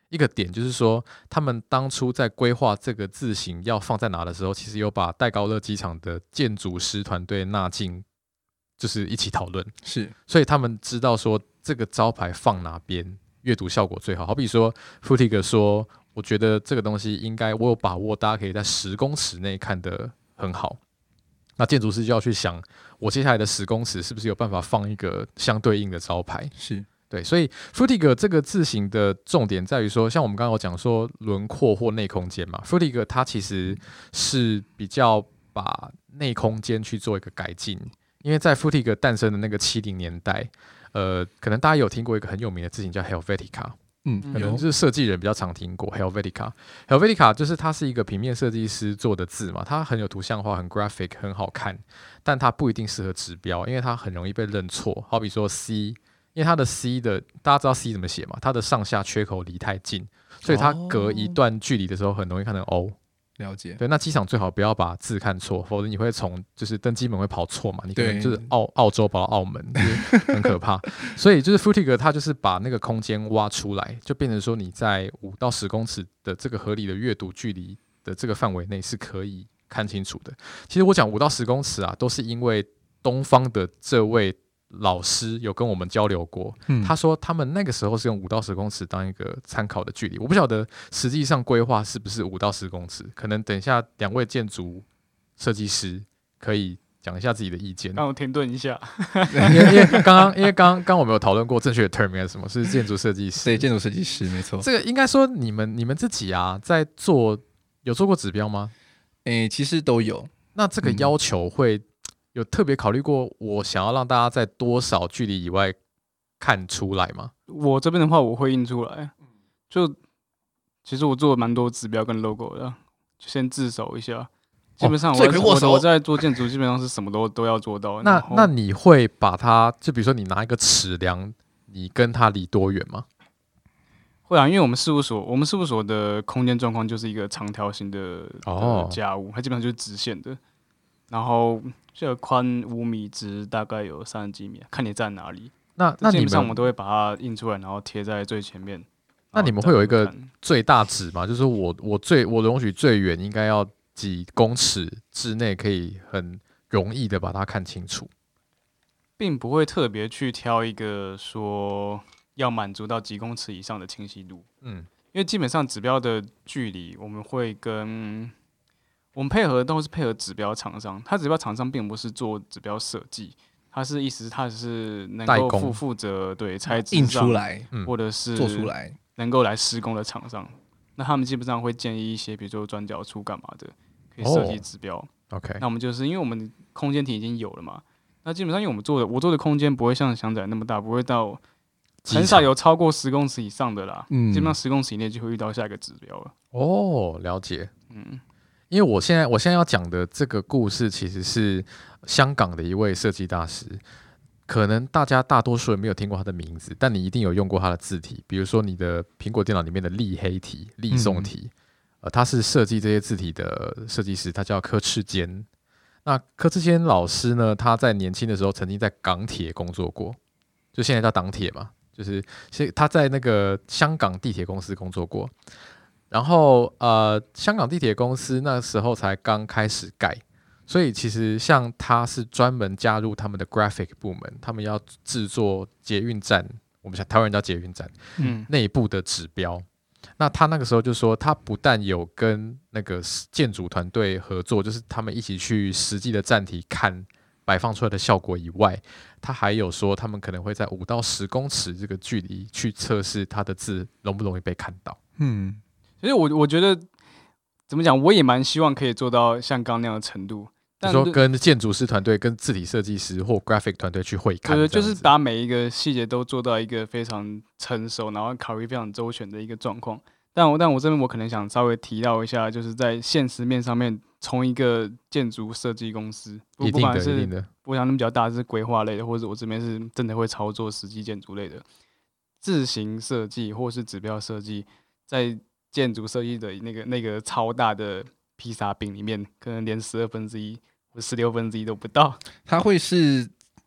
一个点就是说，他们当初在规划这个字型要放在哪的时候，其实有把戴高乐机场的建筑师团队纳进，就是一起讨论。
是，
所以他们知道说这个招牌放哪边阅读效果最好。好比说 Frutiger 说，我觉得这个东西应该我有把握，大家可以在十公尺内看得很好。那建筑师就要去想，我接下来的十公尺是不是有办法放一个相对应的招牌？
是。
对，所以 Frutiger 这个字型的重点在于说，像我们刚刚有讲说轮廓或内空间嘛 ，Frutiger 它其实是比较把内空间去做一个改进，因为在 Frutiger 诞生的那个七零年代，呃，可能大家有听过一个很有名的字型叫 Helvetica，
嗯，
可能就是设计人比较常听过 Helvetica。Helvetica 就是它是一个平面设计师做的字嘛，它很有图像化，很 graphic， 很好看，但它不一定适合指标，因为它很容易被认错。好比说 C。因为它的 C 的，大家知道 C 怎么写嘛？它的上下缺口离太近，所以它隔一段距离的时候很容易看成 O。
了解。
对，那机场最好不要把字看错，否则你会从就是登机门会跑错嘛，你可能就是澳澳洲跑到澳门，就是很可怕。所以就是 Frutiger 它就是把那个空间挖出来，就变成说你在五到十公尺的这个合理的阅读距离的这个范围内是可以看清楚的。其实我讲五到十公尺啊，都是因为东方的这位老师有跟我们交流过，嗯、他说他们那个时候是用五到十公尺当一个参考的距离，我不晓得实际上规划是不是五到十公尺，可能等一下两位建筑设计师可以讲一下自己的意见。
让我停顿一下，
因为因为刚刚因为刚刚刚我们有讨论过正确的 term 是什么，是建筑设计师，
对，建筑设计师没错。
这个应该说你们你们自己啊，在做有做过指标吗？
诶，其实都有。
那这个要求会、嗯。有特别考虑过我想要让大家在多少距离以外看出来吗？
我这边的话，我会印出来。就其实我做了蛮多指标跟 logo 的，就先自首一下。基本上我、哦、我, 我在做建筑，基本上是什么都都要做到。
那那你会把它，就比如说你拿一个尺量，你跟它离多远吗？
会啊，因为我们事务所，我们事务所的空间状况就是一个长条形的家屋，它基本上就是直线的。然后这个宽五米，直大概有三十几米，看你站哪里。
那那
基本上我们都会把它印出来，然后贴在最前面。
那你们会有一个最大值吗？就是我我最我容许最远应该要几公尺之内，可以很容易的把它看清楚，
并不会特别去挑一个说要满足到几公尺以上的清晰度。嗯，因为基本上指标的距离，我们会跟我们配合都是配合指标厂商，他指标厂商并不是做指标设计，他是意思是他是能够负负责对材质
印出来，
或者是
做出来，
能够来施工的厂商。那他们基本上会建议一些，比如说转角处干嘛的，可以设计指标。
Oh, OK，
那我们就是因为我们空间体已经有了嘛，那基本上因为我们做的我做的空间不会像翔仔那么大，不会到很少有超过十公尺以上的啦，嗯、基本上十公尺以内就会遇到下一个指标了。
哦，了解，嗯。因为我现在我现在要讲的这个故事，其实是香港的一位设计大师，可能大家大多数人没有听过他的名字，但你一定有用过他的字体，比如说你的苹果电脑里面的立黑体、立宋体，嗯、呃，他是设计这些字体的设计师，他叫柯赤坚。那柯赤坚老师呢，他在年轻的时候曾经在港铁工作过，就现在叫港铁嘛，就是他在那个香港地铁公司工作过。然后呃，香港地铁公司那时候才刚开始盖，所以其实像他是专门加入他们的 graphic 部门，他们要制作捷运站，我们台湾人叫捷运站，嗯，内部的指标。那他那个时候就说，他不但有跟那个建筑团队合作，就是他们一起去实际的站体看摆放出来的效果以外，他还有说他们可能会在五到十公尺这个距离去测试他的字容不容易被看到，嗯。
其实我我觉得怎么讲，我也蛮希望可以做到像刚那样的程度。
但说跟建筑师团队、跟字体设计师或 graphic 团队去会看，
对，就是把每一个细节都做到一个非常成熟，然后考虑非常周全的一个状况。但我但我这边我可能想稍微提到一下，就是在现实面上面，从一个建筑设计公司，
不管是
我想那么比较大是规划类的，或者我这边是真的会操作实际建筑类的字型设计或是指标设计，在建筑设计的那个那个超大的披萨饼里面，可能连十二分之一或十六分之一都不到。
它会是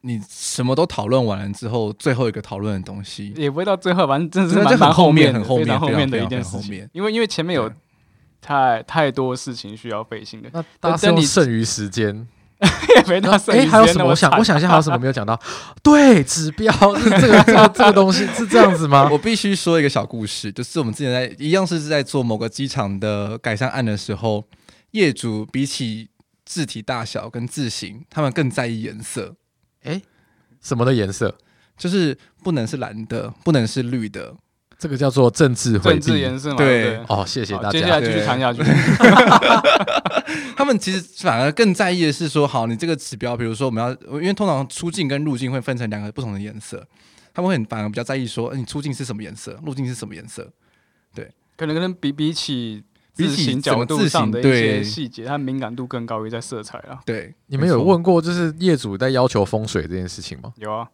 你什么都讨论完了之后，最后一个讨论的东西，
也不会到最后，反正真的是
真的
蛮蛮
就很后面
面的，
很后面
非常后面的
非常
一件
非常后面
事情。因为因为前面有太太多事情需要费心的，
那大家是用剩余时间。
也没到剩余时间那么惨。
哎，还有什么？我想我想一下，还有什么没有讲到？对，指标是这个这个这个东西是这样子吗？
我必须说一个小故事，就是我们之前在一样是在做某个机场的改善案的时候，业主比起字体大小跟字型，他们更在意颜色。
哎，什么的颜色？
就是不能是蓝的，不能是绿的。
这个叫做政治回避，
政治颜色嘛。
对，
对
哦，谢谢大家。
接下来继续谈下去。
他们其实反而更在意的是说，好，你这个指标，比如说我们要，因为通常出境跟入境会分成两个不同的颜色，他们会很反而比较在意说，你出境是什么颜色，入境是什么颜色。对，
可能可能比比起
比起
字形角度上的一
对
些细节，它敏感度更高于在色彩啊。
对，
你们有问过就是业主在要求风水这件事情吗？
有啊。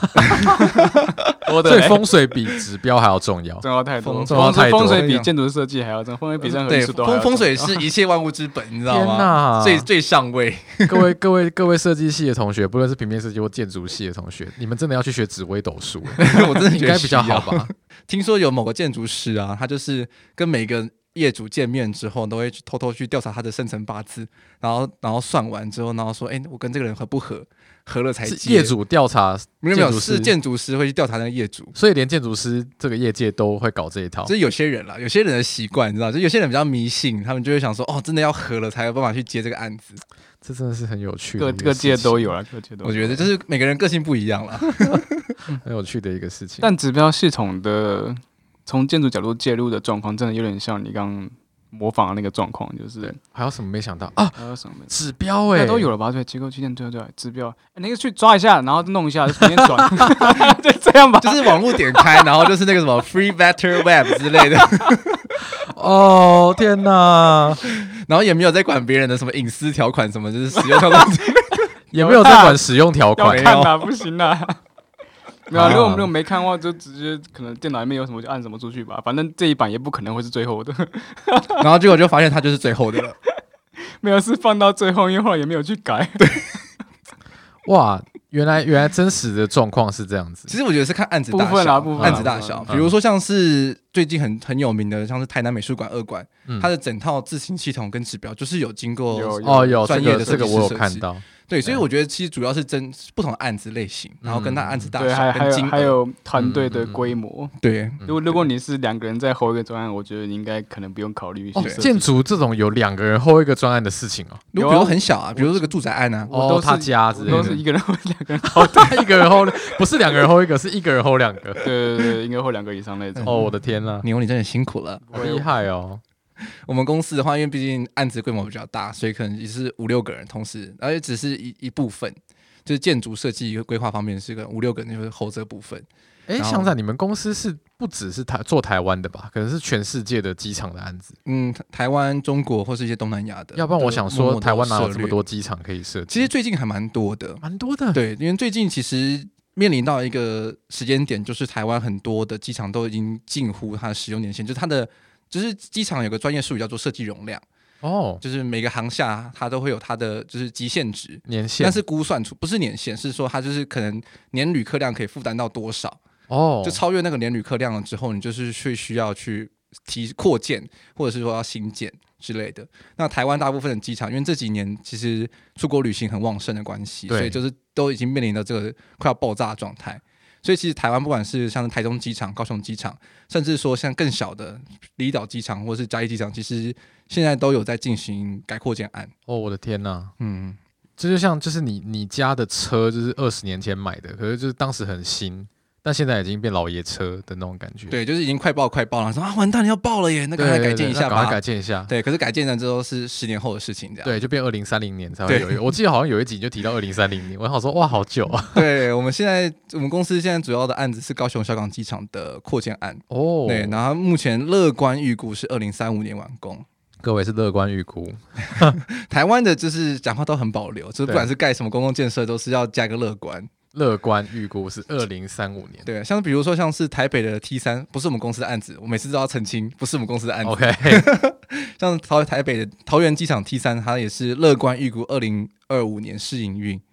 所以风水比指标还要重要，
重要太多。
重要太多，
风水比建筑设计还要重要，风水比任何艺术都还要重要。
风水是一切万物之本，你知道吗？
天哪，
最最上位。
各位各位各位设计系的同学，不论是平面设计或建筑系的同学，你们真的要去学紫微斗数，
我真的
应该比较好吧？
听说有某个建筑师啊，他就是跟每个业主见面之后，都会偷偷去调查他的生辰八字，然后然后算完之后，然后说，哎、欸，我跟这个人合不合？合了才接。
业主调查，
没有没有，是建筑师会去调查那个业主，
所以连建筑师这个业界都会搞这一套。
就是有些人啦，有些人的习惯，你知道，就有些人比较迷信，他们就会想说，哦，真的要合了才有办法去接这个案子。
这真的是很有趣的，
各各界都有啦，各界都有。
我觉得就是每个人个性不一样啦，
很有趣的一个事情。
但指标系统的从建筑角度介入的状况，真的有点像你刚刚模仿的那个状况，就是
还有什么没想到啊？
还有什么
指标哎、欸，
都有了吧？对，结构器件对对指标，哎、欸，那个去抓一下，然后弄一下，重新转，就这样吧。
就是网络点开，然后就是那个什么 Free Vector Web 之类的。
哦天哪！
然后也没有在管别人的什么隐私条款，什么就是使用条款，
也没有在管使用条款。
要看啊，不行啊。没有、啊，如果我们如果没看的话，就直接可能电脑里面有什么就按什么出去吧。反正这一版也不可能会是最后的。
然后结果就发现它就是最后的了。
没有，是放到最后，因为后来也没有去改。
对。
哇，原来原来真实的状况是这样子。
其实我觉得是看案子大小，
部分啊，部分啊
案子大小。比如说像是最近很很有名的，像是台南美术馆二馆，嗯、它的整套字形系统跟指标就是有经过
哦有
专业的
这个我有看到。
对，所以我觉得其实主要是真不同的案子类型，然后跟它案子大小、
嗯、
跟金额，
还有团队的规模。
嗯、对，
如果如果你是两个人在hold一个专案，我觉得你应该可能不用考虑一些、哦。
建筑这种有两个人hold一个专案的事情哦，
如果比如很小啊，比如这个住宅案啊，
哦，他家之类的，
都是一个人 hold 两个人 hold，
一个人 hold 不是两个人 hold 一个，是一个人 hold 两个。
对对对，应该 hold 两个以上那种。
哦，我的天哪，
牛你真的辛苦了，
好厉害哦。
我们公司的话，因为毕竟案子规模比较大，所以可能也是五六个人同时，而且只是一一部分，就是建筑设计规划方面是个五六个人就是 hold 这部分。
哎，想想你们公司是不只是台做台湾的吧？可能是全世界的机场的案子。
嗯，台湾、中国或是一些东南亚的。
要不然我想说，台湾哪有这么多机场可以设计？
其实最近还蛮多的，
蛮多的。
对，因为最近其实面临到一个时间点，就是台湾很多的机场都已经近乎它的使用年限，就是它的。就是机场有个专业术语叫做设计容量哦，就是每个航厦它都会有它的就是极限值
年限，
但是估算出不是年限，是说它就是可能年旅客量可以负担到多少
哦，
就超越那个年旅客量了之后，你就是会需要去提扩建或者是说要新建之类的。那台湾大部分的机场，因为这几年其实出国旅行很旺盛的关系，所以就是都已经面临到这个快要爆炸的状态。所以其实台湾不管是像台中机场、高雄机场，甚至说像更小的离岛机场或是嘉义机场，其实现在都有在进行改扩建案。
哦，我的天哪！
嗯，
这就像就是你你家的车就是二十年前买的，可是就是当时很新，但现在已经变老爷车的那种感觉。
对，就是已经快爆快爆了，说啊完蛋要爆了耶，那赶快改建一下吧，
赶快改建一下。
对，可是改建了之后是十年后的事情，这样。
对，就变二零三零年才会有。我记得好像有一集就提到二零三零年，我想说哇好久啊。
对，我们现在我们公司现在主要的案子是高雄小港机场的扩建案哦，对，然后目前乐观预估是二零三五年完工。
各位是乐观预估，
台湾的就是讲话都很保留，就是不管是盖什么公共建设，都是要加个乐观。
乐观预估是二零三五年，
对，像比如说像是台北的 T 三，不是我们公司的案子，我每次都要澄清，不是我们公司的案子。
OK，
像桃台北的桃园机场 T 三，它也是乐观预估二零二五年试营运。嗯，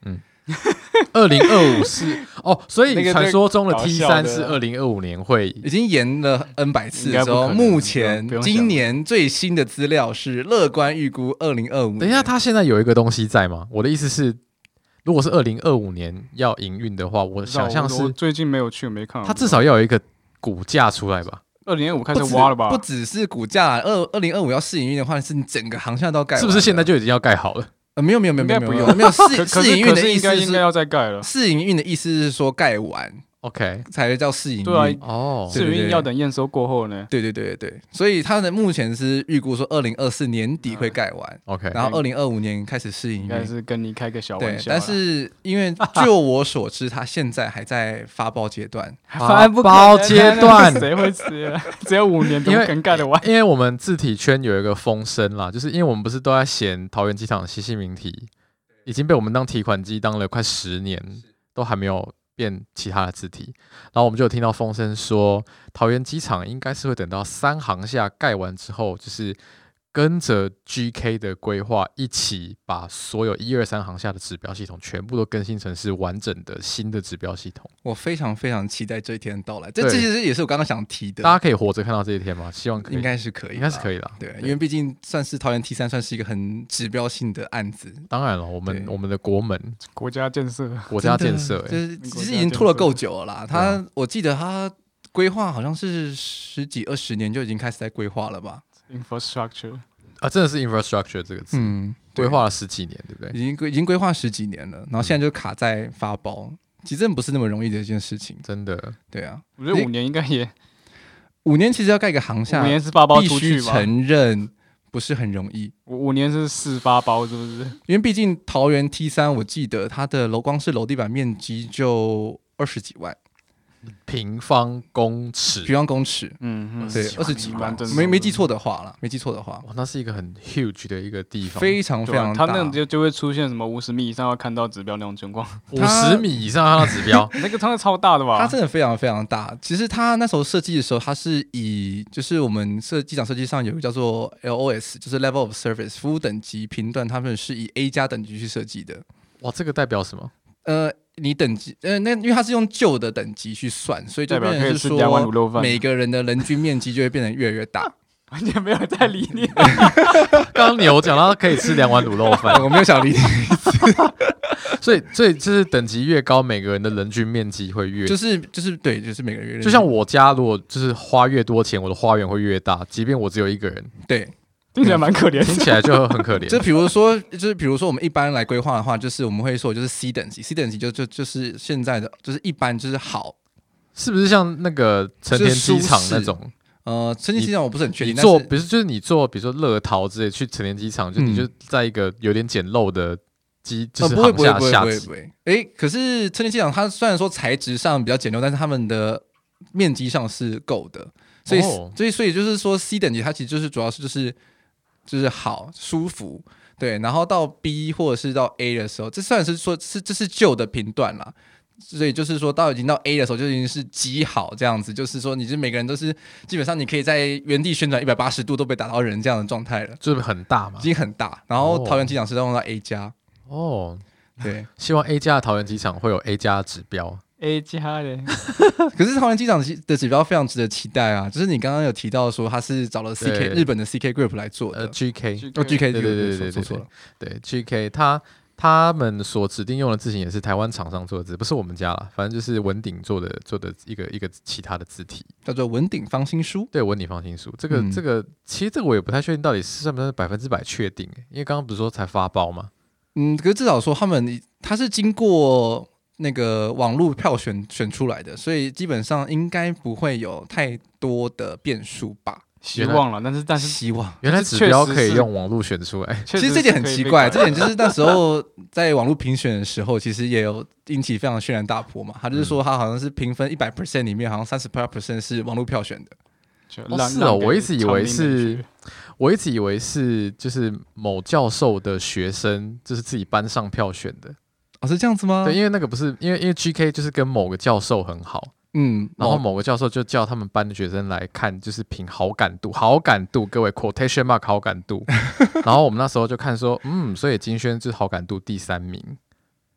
二零二五是哦，所以
那个
传说中的 T 三
搞笑的
是二零二五年会
已经延了 N 百次之后，
应该不可能
目前
不用想
今年最新的资料是乐观预估二零二五。
等一下，它现在有一个东西在吗？我的意思是，如果是二零二五年要营运的话，我想象
我
是
最近没有去，没看。
它至少要有一个股价出来吧？
二零二五开
不止
始挖了吧？
不只是股价，二二零二五要试营运的话，是你整个航厦都要盖完的，
是不是现在就已经要盖好了？
呃，没有没有没有没有
应该不用
没有没有试
可可
试营运
是可
的意思
是应该应该
是
要再盖了。
试营运的意思是说盖完
OK，
才叫试营运。
对啊
哦，
试运要等验收过后呢？
对对对对对，所以他的目前是预估说二零二四年底会盖完，
OK，
然后二零二五年开始试营
应该
运。
是跟你开个小玩
对，
笑啦。
但是因为就我所知，他现在还在发包阶段。
发包阶段，
谁会吃啊？只有五年，怎
因为
么可能盖得完？
因为我们字体圈有一个风声啦，就是因为我们不是都在嫌桃园机场的西西名体已经被我们当提款机当了快十年，都还没有变其他的字体，然后我们就有听到风声说，桃园机场应该是会等到三航厦盖完之后，就是跟着 G K 的规划一起把所有一二三航厦的指标系统全部都更新成是完整的新的指标系统。
我非常非常期待这一天的到来，这
对
这其实也是我刚刚想提的，
大家可以活着看到这一天吗？希望可以，
应该是可以，
应该是可以的。
对，因为毕竟算是桃园 T 三，算是一个很指标性的案子。
当然了，我们
对
我们的国门
国家建设，
国家建设、
真的
欸，
就是其实已经拖了够久了啦。他、
对啊
我记得他规划好像是十几二十年就已经开始在规划了吧？
infrastructure，
啊，真的是 infrastructure 这个词，
嗯，
规划了十几年，对不对？
已经规已经规划十几年了，然后现在就卡在发包，其实真的不是那么容易的一件事情。
真的，
对啊，
我觉得五年应该也，
五年其实要盖一个航厦
五，年是发包
必须
出去吧？
承认不是很容易。
五五年是四发包，是不是？
因为毕竟桃园 T 三，我记得它的楼光是楼地板面积就二十几万
平方公尺
平，方公尺，
嗯嗯，
对，二十几万，没没记错的话啦，没记错的话，
哇，那是一个很 huge 的一个地方，
非常非
对啊
常大。
他那种就就会出现什么五十米以上要看到指标那种情况，
五十米以上看到指标，
那个真的超大的吧？
它真的非常非常大。其实它那时候设计的时候，它是以就是我们设机场设计上有一个叫做 L O S， 就是 Level of Service 服务等级评断，他们是以 A 加等级去设计的。
哇，这个代表什么？
呃，你等级呃，那因为它是用旧的等级去算，所以就
代表
变成是
可以吃两碗卤
说
肉饭，
每个人的人均面积就会变得越来越大。
完全没有在理你。
刚刚你有讲到可以吃两碗卤肉饭，
我没有想理你，
所以所以就是等级越高，每个人的人均面积会越，
就是就是对，就是每个人
就像我家如果就是花越多钱，我的花园会越大，即便我只有一个人，
对。
听起来蛮可怜的。
听起来就很可怜。
就比如说，就是比如说，我们一般来规划的话，就是我们会说，就是 C 等级，C 等级就就就是现在的，就是一般就是好，
是不是像那个成田机场那种？
呃，成田机场我不是很确定。
你坐，
但是
比如就是你坐，比如说乐桃之类去成田机场，就
嗯
你就在一个有点简陋的机，就
呃
是航
不会不会不会
下下级
不会不会。哎，可是成田机场它虽然说材质上比较简陋，但是他们的面积上是够的，所以、
哦
所以所以就是说 C 等级它其实就是主要是就是就是好舒服。对，然后到 B 或者是到 A 的时候，这虽然是说是这是旧的评断啦，所以就是说到已经到 A 的时候就已经是极好这样子，就是说你是每个人都是基本上你可以在原地旋转一百八十度都被打到人这样的状态了，
就是很大嘛
已。经很大。然后
哦
桃园机场是用到 A 加，
哦，
对，
希望 A 加的桃园机场会有 A 加的指标。
A 加的，
可是桃园机场的指标非常值得期待啊！就是你刚刚有提到说他是找了 C K
对
日本的 C K Group 来做的，
呃，G K
哦 G K
对对对对对
说错了，
对 G K，他他们所指定用的字型也是台湾厂商做的字，不是我们家啦，反正就是文鼎做的做的一个一个其他的字体。
叫做文鼎方心书。
对，文鼎放心书，这个、
嗯
这个其实这个我也不太确定到底是算不算百分之百确定，因为刚刚不是说才发包吗？
嗯，可是至少说他们他是经过那个网络票选选出来的，所以基本上应该不会有太多的变数吧？
希望了，但是但是
希望。
原来指标可以用网络选出来，
其
其实这点很奇怪，这点就是那时候在网络评选的时候，其实也有引起非常轩然大波嘛。他就是说他好像是评分一百 percent 里面，好像三十 percent 是网络票选的。
哦是哦，我一直以为是，我一直以为是就是某教授的学生，就是自己班上票选的。
哦，是这样子吗？
对，因为那个不是因为因为 G K 就是跟某个教授很好，
嗯，
然后某个教授就叫他们班的学生来看，就是凭好感度，好感度，各位 quotation mark 好感度。然后我们那时候就看说，嗯，所以金轩是好感度第三名。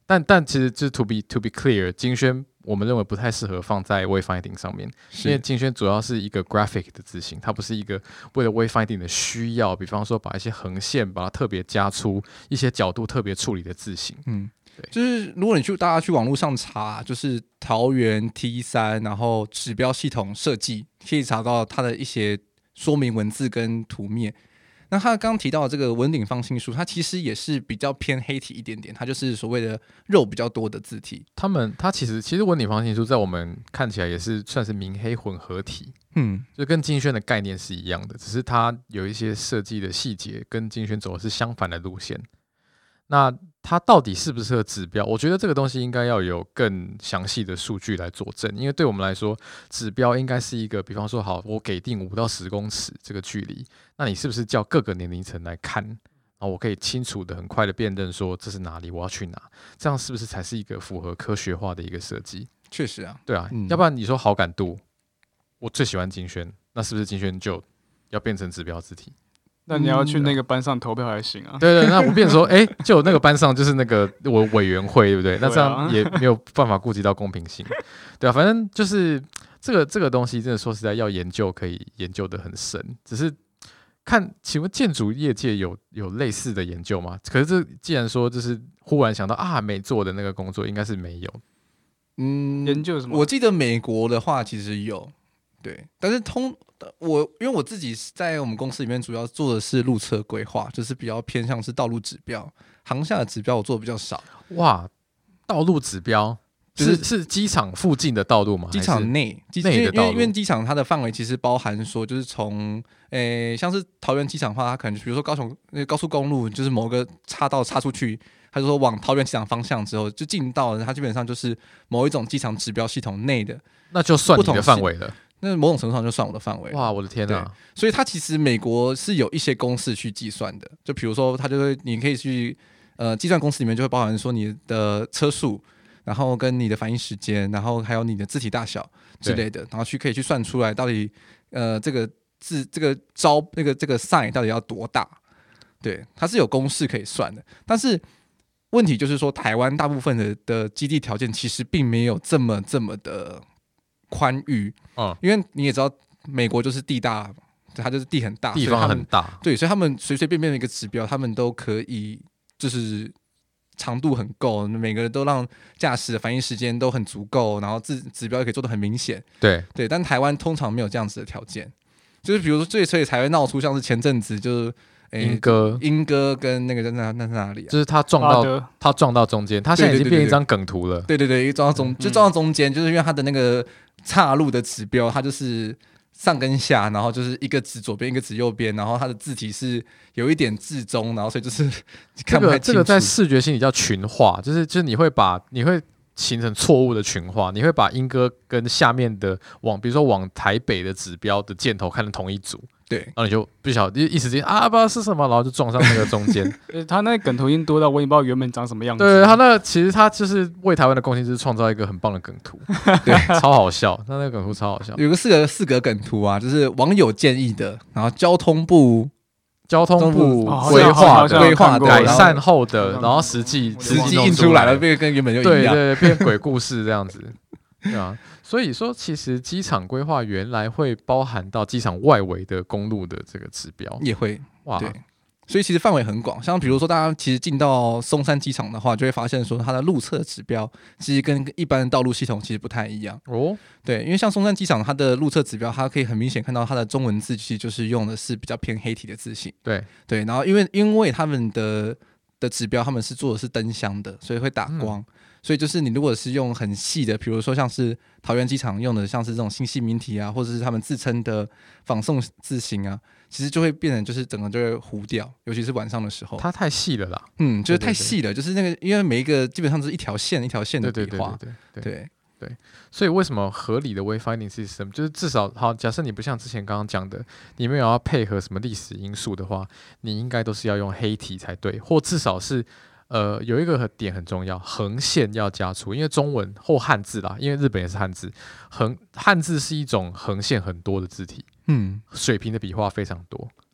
但但其实就是 to be to be clear， 金萱我们认为不太适合放在 wayfinding 上面，因为金萱主要是一个 graphic 的字型，它不是一个为了 wayfinding 的需要，比方说把一些横线把它特别加粗，一些角度特别处理的字型。嗯，
对，就是如果你去大家去网络上查，就是桃园 T 三，然后指标系统设计，可以查到它的一些说明文字跟图面。那他刚刚提到的这个文鼎方心书，它其实也是比较偏黑体一点点，它就是所谓的肉比较多的字体。
他们它其实其实文鼎方心书在我们看起来也是算是明黑混合体，嗯，就跟金萱的概念是一样的，只是它有一些设计的细节跟金萱走的是相反的路线。那它到底适不适合指标？我觉得这个东西应该要有更详细的数据来佐证，因为对我们来说，指标应该是一个，比方说，好，我给定五到十公尺这个距离，那你是不是叫各个年龄层来看，然后我可以清楚的、很快的辨认说这是哪里，我要去哪，这样是不是才是一个符合科学化的一个设计？
确实啊，
对啊，嗯、要不然你说好感度，我最喜欢金萱，那是不是金萱就要变成指标字体？
那你要去那个班上投票才行啊。
对对，那我变成说，哎、欸，就有那个班上就是那个我委员会，对不对？那这样也没有办法顾及到公平性，对啊，反正就是这个这个东西，真的说实在要研究，可以研究得很深。只是看，请问建筑业界有有类似的研究吗？可是这既然说就是忽然想到啊，美做的那个工作应该是没有。
嗯，
研究什么？
我记得美国的话其实有，对，但是通。我因为我自己在我们公司里面主要做的是路测规划，就是比较偏向是道路指标，航厦的指标我做的比较少。
哇，道路指标、就是、是是机场附近的道路吗？
机场内
内的道路，
因为因为机场它的范围其实包含说，就是从诶像是桃园机场的话，它可能比如说高雄那高速公路，就是某个岔道插出去，它就说往桃园机场方向之后就进到了，它基本上就是某一种机场指标系统内的，
那就算你的范围了。
那某种程度上就算我的范围。
哇，我的天啊！
所以它其实美国是有一些公式去计算的，就比如说它就会，你可以去呃计算公式里面就会包含说你的车速，然后跟你的反应时间，然后还有你的字体大小之类的，然后去可以去算出来到底呃这个字这个招那个这个 sign 到底要多大。对，它是有公式可以算的，但是问题就是说台湾大部分的的基地条件其实并没有这么这么的宽裕，嗯，因为你也知道，美国就是地大，它就是地很大，
地方很大，
对，所以他们随随便便的一个指标，他们都可以就是长度很够，每个人都让驾驶的反应时间都很足够，然后指指标也可以做得很明显，
对
对。但台湾通常没有这样子的条件，就是比如说，所以才会闹出像是前阵子就是。
莺歌，
莺歌跟那个在那那是哪里啊？
就是他撞到他撞到中间，他现在已经变一张梗图了。
对对对，一撞到中就撞到中间，就是因为他的那个岔路的指标，它就是上跟下，然后就是一个指左边，一个指右边，然后它的字体是有一点置中，然后所以就是看不太清楚。这个
这个在视觉心理叫群化，就是就是你会把你会形成错误的群化，你会把莺歌跟下面的往比如说往台北的指标的箭头看成同一组。
对，
然后你就不晓得一时间啊不知道是什么，然后就撞上那个中间。
他那个梗图已经多到我也不知道原本长什么样子。
对他那个其实他就是为台湾的贡献，就是创造一个很棒的梗图，对，超好笑。他那个梗图超好笑。
有个四格四格梗图啊，就是网友建议的，然后交通部
交通部规划的
规划
改善后的，然后实际
实际印出来了，变跟原本就一样，
对对，变鬼故事这样子。对啊，所以说其实机场规划原来会包含到机场外围的公路的这个指标，
也会哇，对，所以其实范围很广。像比如说大家其实进到松山机场的话，就会发现说它的路测指标其实跟一般的道路系统其实不太一样哦。对，因为像松山机场它的路测指标，它可以很明显看到它的中文字其实就是用的是比较偏黑体的字型。
对
对，然后因为因为他们的的指标他们是做的是灯箱的，所以会打光。嗯，所以就是你如果是用很细的，比如说像是桃园机场用的，像是这种新细明体啊，或者是他们自称的仿宋字型啊，其实就会变成就是整个就会糊掉，尤其是晚上的时候。
它太细了啦，
嗯，就是太细了，对对对，就是那个因为每一个基本上就是一条线一条线的笔画，
对对对 对, 对, 对, 对, 对。所以为什么合理的 wayfinding system 就是至少好，假设你不像之前刚刚讲的，你没有要配合什么历史因素的话，你应该都是要用黑体才对，或至少是。呃，有一个点很重要，横线要加粗，因为中文或汉字啦，因为日本也是汉字，横汉字是一种横线很多的字体，嗯，水平的笔画非常多，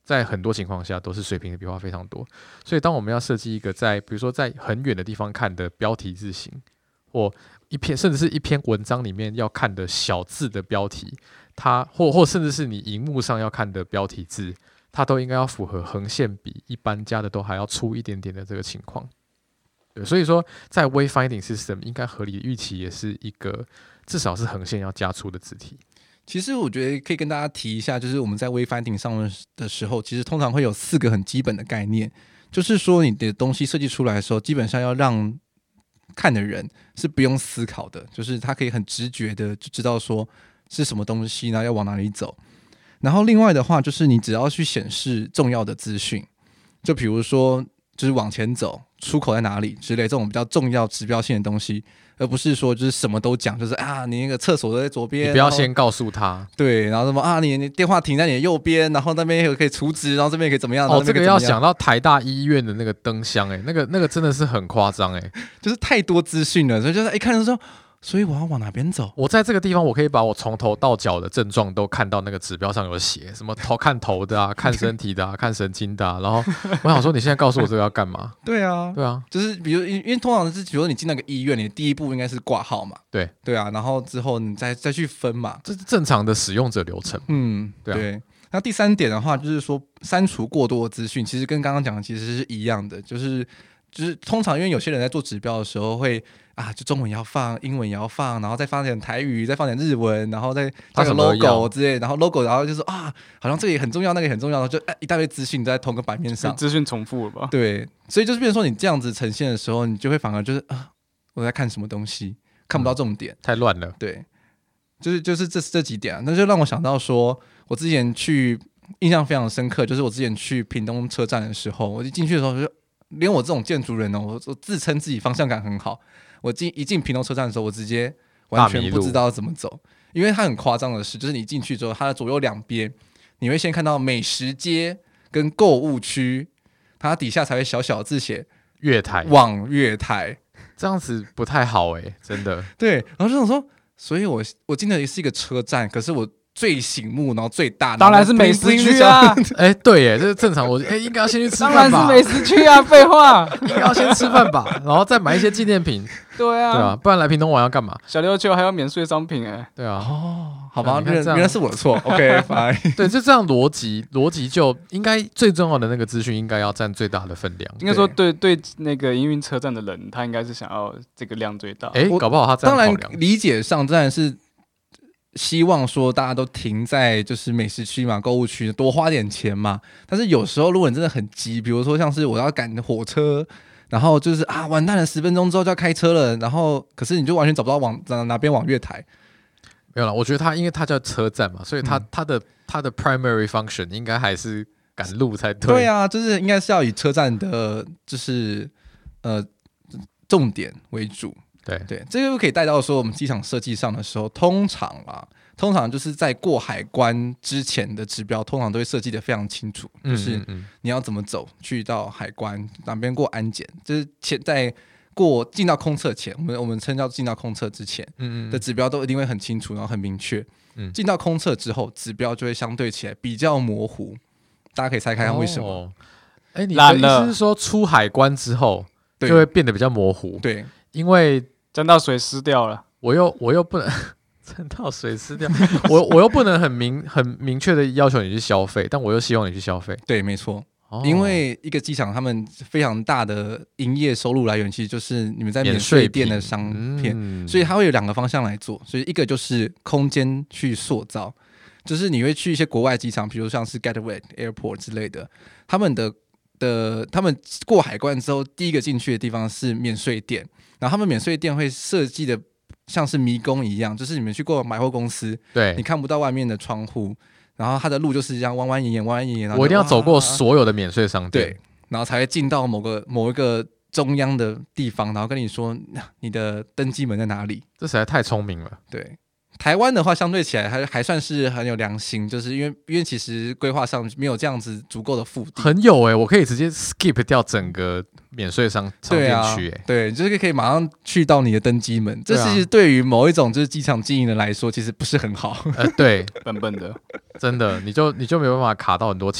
在很多情况下都是水平的笔画非常多。所以当我们要设计一个在比如说在很远的地方看的标题字型，或一篇甚至是一篇文章里面要看的小字的标题，它或或甚至是你荧幕上要看的标题字，它都应该要符合横线比一般加的都还要粗一点点的这个情况。对，所以说在 Wayfinding System 应该合理的预期也是一个至少是横线要加粗的字体。
其实我觉得可以跟大家提一下，就是我们在 Wayfinding 上面的时候，其实通常会有四个很基本的概念，就是说你的东西设计出来的时候，基本上要让看的人是不用思考的，就是他可以很直觉的就知道说是什么东西，然后要往哪里走。然后另外的话，就是你只要去显示重要的资讯，就比如说就是往前走，出口在哪里之类这种比较重要指标性的东西，而不是说就是什么都讲，就是啊你那个厕所都在左边，
你不要先告诉他，
对，然后什么啊你你电话停在你的右边，然后那边可以储值，然后这边可以怎么样？
哦，这个要想到台大医院的那个灯箱，哎，那个那个真的是很夸张，哎，
就是太多资讯了，所以就是一看就说。所以我要往哪边走？
我在这个地方，我可以把我从头到脚的症状都看到那个指标上有写，什么头看头的啊，看身体的啊，看神经的啊。然后我想说，你现在告诉我这个要干嘛？
对啊，
对啊，
就是比如，因为通常是，比如说你进那个医院，你的第一步应该是挂号嘛。
对
对啊，然后之后你再再去分嘛，
这是正常的使用者流程。
嗯，对啊。对，那第三点的话，就是说删除过多的资讯，其实跟刚刚讲的其实是一样的，就是就是通常因为有些人在做指标的时候会。啊，就中文也要放，英文也要放，然后再放点台语，再放点日文，然后再放个 logo 之类，然后 logo， 然后就说啊，好像这个也很重要，那个也很重要，就、啊、一大堆资讯在同个版面上，
资讯重复了吧？
对，所以就是变成说你这样子呈现的时候，你就会反而就是啊，我在看什么东西，看不到重点，嗯、
太乱了。
对，就是就是这这几点、啊，那就让我想到说，我之前去印象非常深刻，就是我之前去屏东车站的时候，我一进去的时候就，连我这种建筑人呢、哦，我我自称自己方向感很好。我进一进屏东车站的时候，我直接完全不知道怎么走，因为它很夸张的是，就是你进去之后，它的左右两边，你会先看到美食街跟购物区，它底下才会小小字写
月台
往月台，
这样子不太好哎、欸，真的。
对，然后就想说，所以我我进的是一个车站，可是我。最醒目，然后最大，
当然是美食区啊！
哎，对耶，这是正常。我哎，应该要先去吃饭吧？
当然是美食区啊！废话，
应该要先吃饭吧，然后再买一些纪念品。
对啊，
对啊，不然来屏东玩要干嘛？
小琉球还有免税商品哎、欸。
对啊，
哦，好吧，原来是我的错。OK， fine。
对，就这样逻辑，逻辑就应该最重要的那个资讯应该要占最大的分量。
应该说对，对对，那个营运车站的人，他应该是想要这个量最大。
哎，搞不好他
当然理解上当然是。希望说大家都停在就是美食区嘛，购物区多花点钱嘛。但是有时候如果你真的很急，比如说像是我要赶火车，然后就是啊完蛋了，十分钟之后就要开车了，然后可是你就完全找不到往哪边往月台。
没有啦，我觉得它因为它叫车站嘛，所以它、嗯、它的它的 primary function 应该还是赶路才对。
对啊，就是应该是要以车站的就是呃重点为主。
对
对，这就可以带到说我们机场设计上的时候，通常啊，通常就是在过海关之前的指标，通常都会设计的非常清楚，
嗯、
就是你要怎么走去到海关，哪边过安检，就是前在过进到空测前，我们我们称叫进到空测之前的指标都一定会很清楚，然后很明确。嗯，进到空测之后，指标就会相对起来比较模糊，大家可以猜看为什么？
哎、哦，你的意思是说出海关之后就会变得比较模糊？
对。
因为
沾到水湿掉了，
我又我又不能沾到水湿掉，我我又不能很明很明确的要求你去消费，但我又希望你去消费。
对，没错、哦，因为一个机场他们非常大的营业收入来源，其实就是你们在免税店的商片，嗯、所以它会有两个方向来做。所以一个就是空间去塑造，就是你会去一些国外机场，比如像是 Gateway Airport 之类的，他们的的他们过海关之后，第一个进去的地方是免税店。然后他们免税店会设计的像是迷宫一样，就是你们去过百货公司，
对，
你看不到外面的窗户，然后它的路就是这样弯弯延延、弯弯延延。
我一定要走过所有的免税商店，
对，然后才会进到某个某一个中央的地方，然后跟你说你的登机门在哪里。
这实在太聪明了。
对，台湾的话相对起来还还算是很有良心，就是因为因为其实规划上没有这样子足够的腹地。
很有哎、欸，我可以直接 skip 掉整个免税商商店区哎、欸，
对，就是可以马上去到你的登机门。这其实对于某一种就是机场经营人来说，其实不是很好。
呃，对，
笨笨的，
真的，你就你就没有办法卡到很多钱。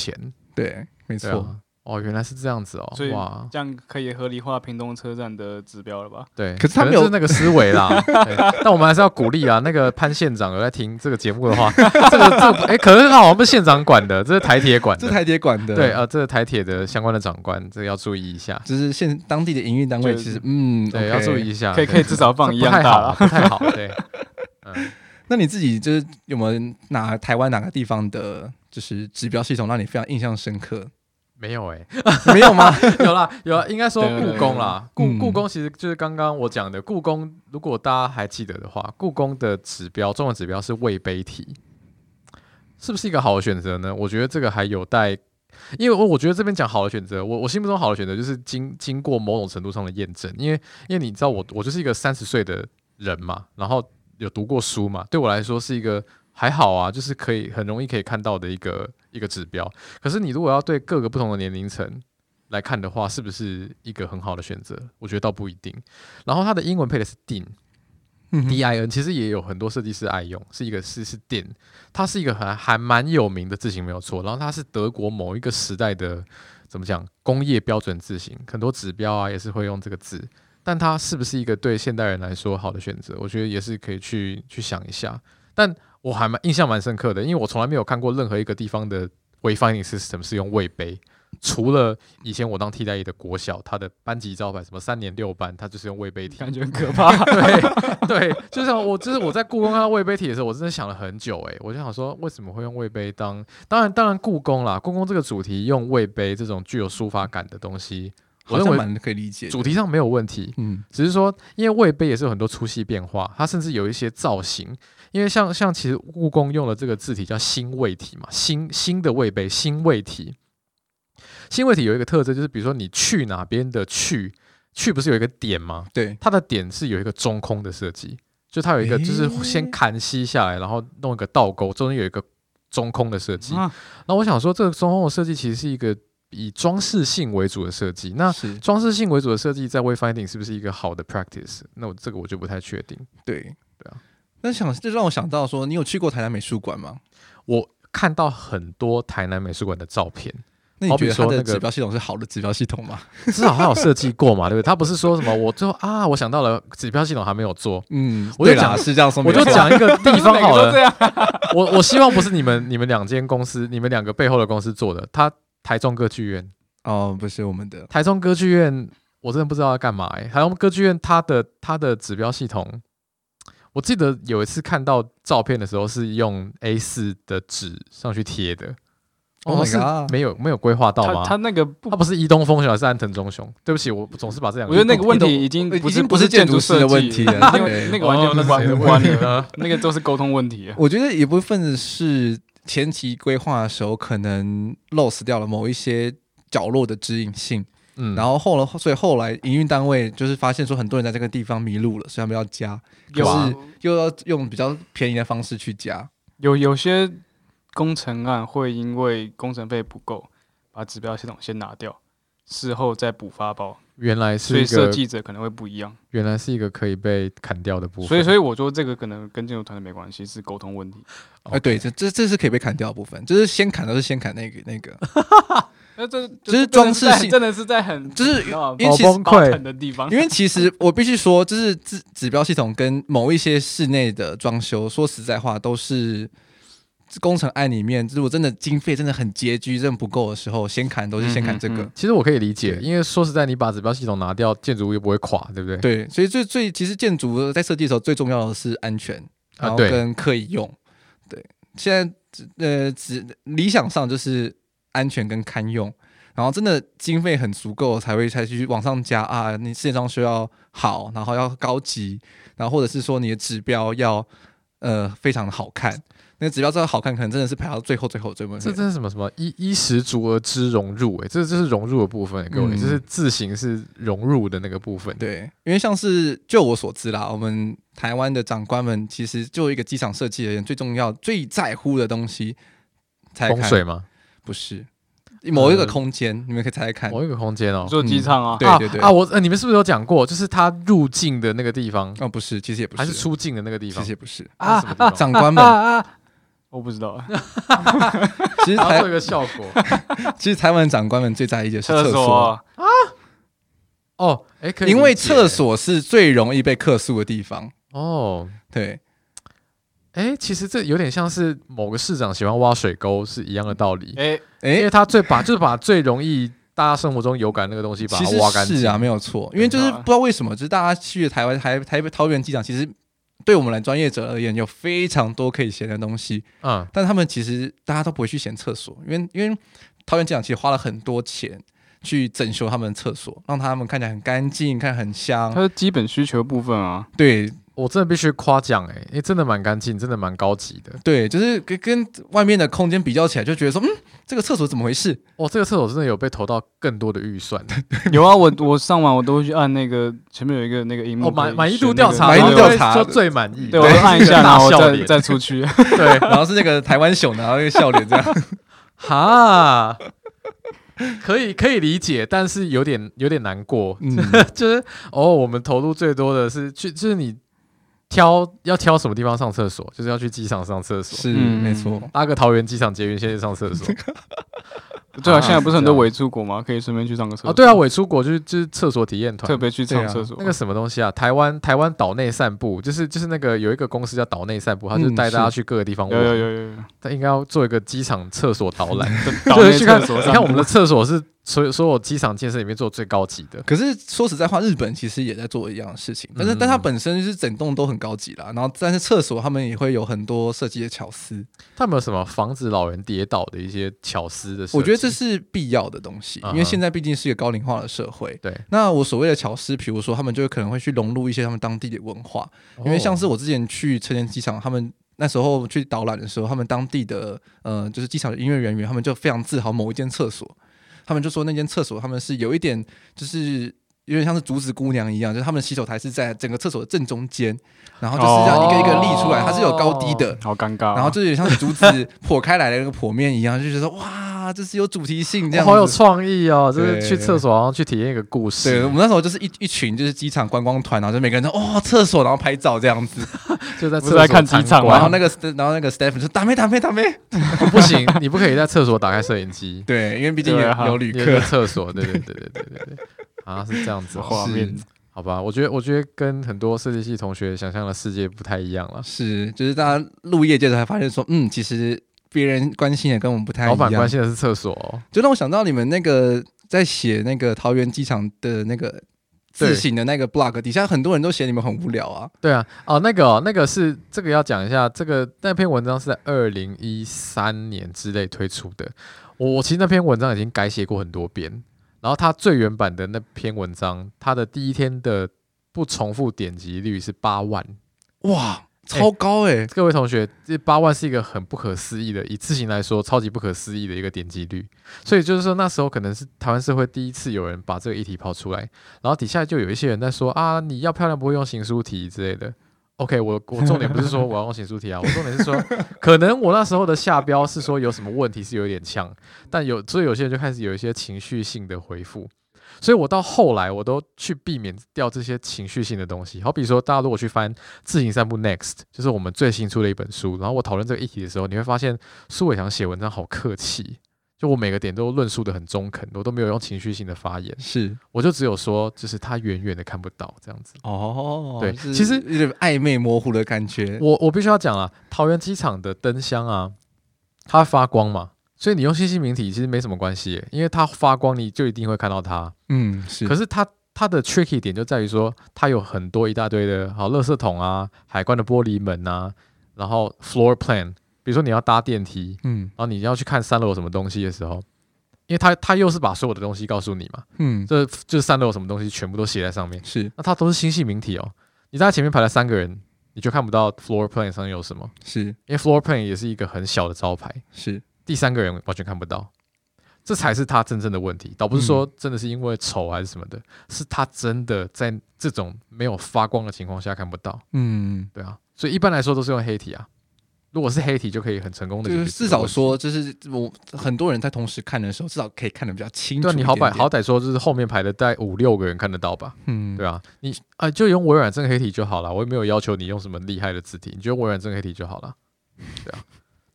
对，没错。
对啊哦，原来是这样子哦，
所以
哇，
这样可以合理化屏东车站的指标了吧？
对，
可是他没有
能是那个思维啦，但我们还是要鼓励啊。那个潘县长有在听这个节目的话，这个这个，哎，可是他好像不是县长管的，这是台铁管的，
这台铁管的，
对啊，这是台铁的相关的长官，这个要注意一下。
就是现当地的营运单位，其实嗯，
对，
okay
要注意一下，
可以可以至少放一样大了，
不太好，对，嗯。
那你自己就是有没有哪台湾哪个地方的，就是指标系统让你非常印象深刻？
没有哎、欸，
没有吗？
有啦有啦，应该说故宫啦，故
嗯
故宫其实就是刚刚我讲的故宫，如果大家还记得的话，故宫的指标中文指标是魏碑体，是不是一个好的选择呢？我觉得这个还有待，因为我我觉得这边讲好的选择，我我心目中好的选择就是经经过某种程度上的验证，因为因为你知道我我就是一个三十岁的人嘛，然后有读过书嘛，对我来说是一个还好啊，就是可以很容易可以看到的一个一个指标。可是你如果要对各个不同的年龄层来看的话，是不是一个很好的选择？我觉得倒不一定。然后它的英文配的是 D I N，D I N 其实也有很多设计师爱用，是一个是是 D I N， 它是一个还还蛮有名的字型没有错。然后它是德国某一个时代的怎么讲工业标准字型，很多指标啊也是会用这个字。但它是不是一个对现代人来说好的选择？我觉得也是可以去去想一下。但我还蛮印象蛮深刻的，因为我从来没有看过任何一个地方的 wayfinding system 是用魏碑，除了以前我当替代役的国小，它的班级招牌什么三年六班，它就是用魏碑体，
感觉很可怕。
对对，就像我就是我在故宫看到魏碑体的时候，我真的想了很久、欸，哎，我就想说为什么会用魏碑当？当然当然故宫啦，故宫这个主题用魏碑这种具有书法感的东西。我认为
蛮可以理解，
主题上没有问题，嗯，只是说，因为魏碑也是有很多粗细变化，它甚至有一些造型，因为像像其实故宫用的这个字体叫新魏体嘛，新新的魏碑，新魏体，新魏体有一个特征，就是比如说你去哪边的去，去不是有一个点吗？
对，
它的点是有一个中空的设计，就它有一个就是先砍析下来，然后弄一个倒钩，中间有一个中空的设计。那、啊、我想说，这个中空的设计其实是一个以装饰性为主的设计，那装饰性为主的设计在 wayfinding 是不是一个好的 practice？ 那我这个我就不太确定。
对
对啊，
那想这让我想到说，你有去过台南美术馆吗？
我看到很多台南美术馆的照片。
那你觉得它的指标系统是好的指标系统吗？
至少它有设计过嘛，对不对？它不是说什么我最后啊，我想到了指标系统还没有做，
嗯，
我就讲
是这样说，
我就讲一个地方好了。我我希望不是你们你们两间公司，你们两个背后的公司做的，它。台中歌剧院
哦，不是我们的
台中歌剧院，我真的不知道要干嘛哎、欸。台中歌剧院它的它的指标系统，我记得有一次看到照片的时候是用 A 四 的纸上去贴的。
Oh my god！
没有没有规划到吗？
他那个不，
他不是伊东丰雄还是安藤忠雄？对不起，我总是把这两个。
我觉得那个问题已经
已经不是建筑师的问题了，
那个完全无关了，那个都是沟通问题。
我觉得一部分是。前期规划的时候，可能 lost 掉了某一些角落的指引性，嗯，然后后来，所以后来营运单位就是发现说，很多人在这个地方迷路了，所以他们要加，可是又要用比较便宜的方式去加。
有有些工程案会因为工程费不够，把指标系统先拿掉，事后再补发包。
原来是一个，
所以设计者可能会不一样。
原来是一个可以被砍掉的部分。
所以，所以我说这个可能跟建筑团队没关系，是沟通问题。
哎、欸，对，这这这是可以被砍掉的部分，就是先砍都是先砍那个那个。
那这
就是装饰性，
真的是在很
就是
因
为其
实
的地方。
因为其实我必须说，就是指指标系统跟某一些室内的装修，说实在话都是。工程案里面，如果真的经费真的很拮据、真的不够的时候，先砍都是先砍这个。嗯嗯嗯
其实我可以理解，因为说实在，你把指标系统拿掉，建筑物又不会垮，对不对？
对，所以最最其实建筑在设计的时候最重要的是安全，然后跟可以用。啊、对, 对，现在呃，只理想上就是安全跟堪用，然后真的经费很足够才会才去往上加啊。你室内装修要好，然后要高级，然后或者是说你的指标要呃非常的好看。那个指标真的好看，可能真的是排到最后最后最后。
这真是什么什么衣衣食足而知融入哎、欸，这这是融入的部分、欸，各位，这、嗯、是字形是融入的那个部分。
对，因为像是就我所知啦，我们台湾的长官们其实就一个机场设计而言，最重要、最在乎的东西，猜
风水吗？
不是，某一个空间、呃，你们可以猜猜看。
某一个空间哦，
做机场啊、
嗯，对对对
啊，啊我、呃、你们是不是有讲过，就是他入境的那个地方？
哦，不是，其实也不是，
还是出境的那个地方？
其实也不是
啊啊，
长官们。啊啊
我不知道。
其实台
做一个效果。
其实台湾长官们最在意的是厕
所
啊。
哦，哎，可以，
因为厕所是最容易被客诉的地方。
哦，
对。
哎，其实这有点像是某个市长喜欢挖水沟是一样的道理。
哎
哎，因为他最把就是把最容易大家生活中有感那个东西把它挖干净。
是啊，没有错。因为就是不知道为什么，就是大家去台湾台台北桃园机场，其实对我们来专业者而言，有非常多可以嫌的东西。嗯，但他们其实大家都不会去嫌厕所，因为因为桃园机场其实花了很多钱去整修他们的厕所，让他们看起来很干净，看起来很香。
它是基本需求部分啊。
对。
我真的必须夸奖哎，因为真的蛮干净，真的蛮高级的。
对，就是跟跟外面的空间比较起来，就觉得说，嗯，这个厕所怎么回事？
哇，这个厕所真的有被投到更多的预算。
有啊，我我上完我都会去按那个前面有一个那个荧幕，
哦，满满意度调查，
满意度调查
说最满意。
对，我按一下，然后我再再出去。
对，然后是那个台湾熊，然后那个笑脸这样。
哈。可以可以理解，但是有点有点难过，嗯、就是哦，我们投入最多的是去，就是你挑要挑什么地方上厕所，就是要去机场上厕所，
是、嗯、没错，
搭个桃园机场捷运线去上厕所。
对啊，现在不是很多伪出国吗？可以顺便去上个厕所。
哦，对啊，伪出国就是就是厕所体验团，
特别去上厕所、啊。
那个什么东西啊？台湾台湾岛内散步，就是就是那个有一有一个公司叫岛内散步，他就带大家去各个地方玩。
有有有有有。
他应该要做一个机场厕所导览，
岛内厕所。
你看我们的厕所是所有所有机场建设里面做最高级的。
可是说实在话，日本其实也在做一样的事情，但是、嗯、但它本身就是整栋都很高级啦。然后但是厕所他们也会有很多设计的巧思。
他们有什么防止老人跌倒的一些巧思的设计？
我觉得这是必要的东西，因为现在毕竟是一个高龄化的社会。
对，
那我所谓的巧思，比如说他们就可能会去融入一些他们当地的文化，哦、因为像是我之前去成田机场，他们那时候去导览的时候，他们当地的呃就是机场的音乐人员，他们就非常自豪某一间厕所，他们就说那间厕所他们是有一点就是有点像是竹子姑娘一样，就是他们的洗手台是在整个厕所的正中间，然后就是这样一个一个立出来，它是有高低的，
好尴尬、啊。
然后就有点像竹子剖开来的那个剖面一样，就觉得哇，这是有主题性这样子、
哦，好有创意哦！就是去厕所，然后去体验一个故事。
对，我们那时候就是一一群就是机场观光团，然后就每个人都哦厕所，然后拍照这样子，
就在厕所
看机场。
然后那个然后那个 Stephen 说打妹打妹打妹，
不行，你不可以在厕所打开摄影机。
对，因为毕竟有有旅客。
厕所，对对对对对对对。啊，是这样子
画面，
好吧？我觉得，我觉得跟很多设计系同学想象的世界不太一样了。
是，就是大家入业界才发现说，嗯，其实别人关心的跟我们不太一样。
老板关心的是厕所、哦，
就让我想到你们那个在写那个桃园机场的那个自行的那个 blog 底下，很多人都写你们很无聊啊。
对啊，哦，那个、哦、那个是这个要讲一下，这个那篇文章是在二零一三年之类推出的。我我其实那篇文章已经改写过很多遍。然后它最原版的那篇文章，它的第一天的不重复点击率是八万，
哇，超高哎、欸！
各位同学，这八万是一个很不可思议的，以字形来说，超级不可思议的一个点击率。所以就是说，那时候可能是台湾社会第一次有人把这个议题抛出来，然后底下就有一些人在说啊，你要漂亮不会用行书题之类的。OK， 我我重点不是说我要用行书题啊，我重点是说，可能我那时候的下标是说有什么问题是有点呛，但有所以有些人就开始有一些情绪性的回复，所以我到后来我都去避免掉这些情绪性的东西。好比说，大家如果去翻《自行散步 Next》，就是我们最新出的一本书，然后我讨论这个议题的时候，你会发现苏伟翔写文章好客气。就我每个点都论述的很中肯，我都没有用情绪性的发言，
是，
我就只有说，就是他远远的看不到这样子。
哦，
对，其实
有点暧昧模糊的感觉。
我我必须要讲啊，桃园机场的灯箱啊，它发光嘛，所以你用星系明体其实没什么关系耶，因为它发光你就一定会看到它。
嗯，是。
可是它它的 tricky 点就在于说，它有很多一大堆的好垃圾桶啊、海关的玻璃门啊，然后 floor plan。比如说你要搭电梯，嗯，然后你要去看三楼有什么东西的时候，因为他他又是把所有的东西告诉你嘛，嗯，这就是三楼有什么东西全部都写在上面，
是，那
它都是星系名体哦。你在前面排了三个人，你就看不到 floor plan 上有什么，
是，因
为 floor plan 也是一个很小的招牌，
是，
第三个人完全看不到，这才是他真正的问题，倒不是说真的是因为丑还是什么的，嗯、是他真的在这种没有发光的情况下看不到，嗯，对啊，所以一般来说都是用黑体啊。如果是黑体就可以很成功的，
就是至少说，就是我很多人在同时看的时候，至少可以看得比较清楚一点点。
对，你好歹好歹说，就是后面排的大概五六个人看得到吧，嗯，对啊，你啊、呃、就用微软正黑体就好了，我也没有要求你用什么厉害的字体，你就用微软正黑体就好了，对啊。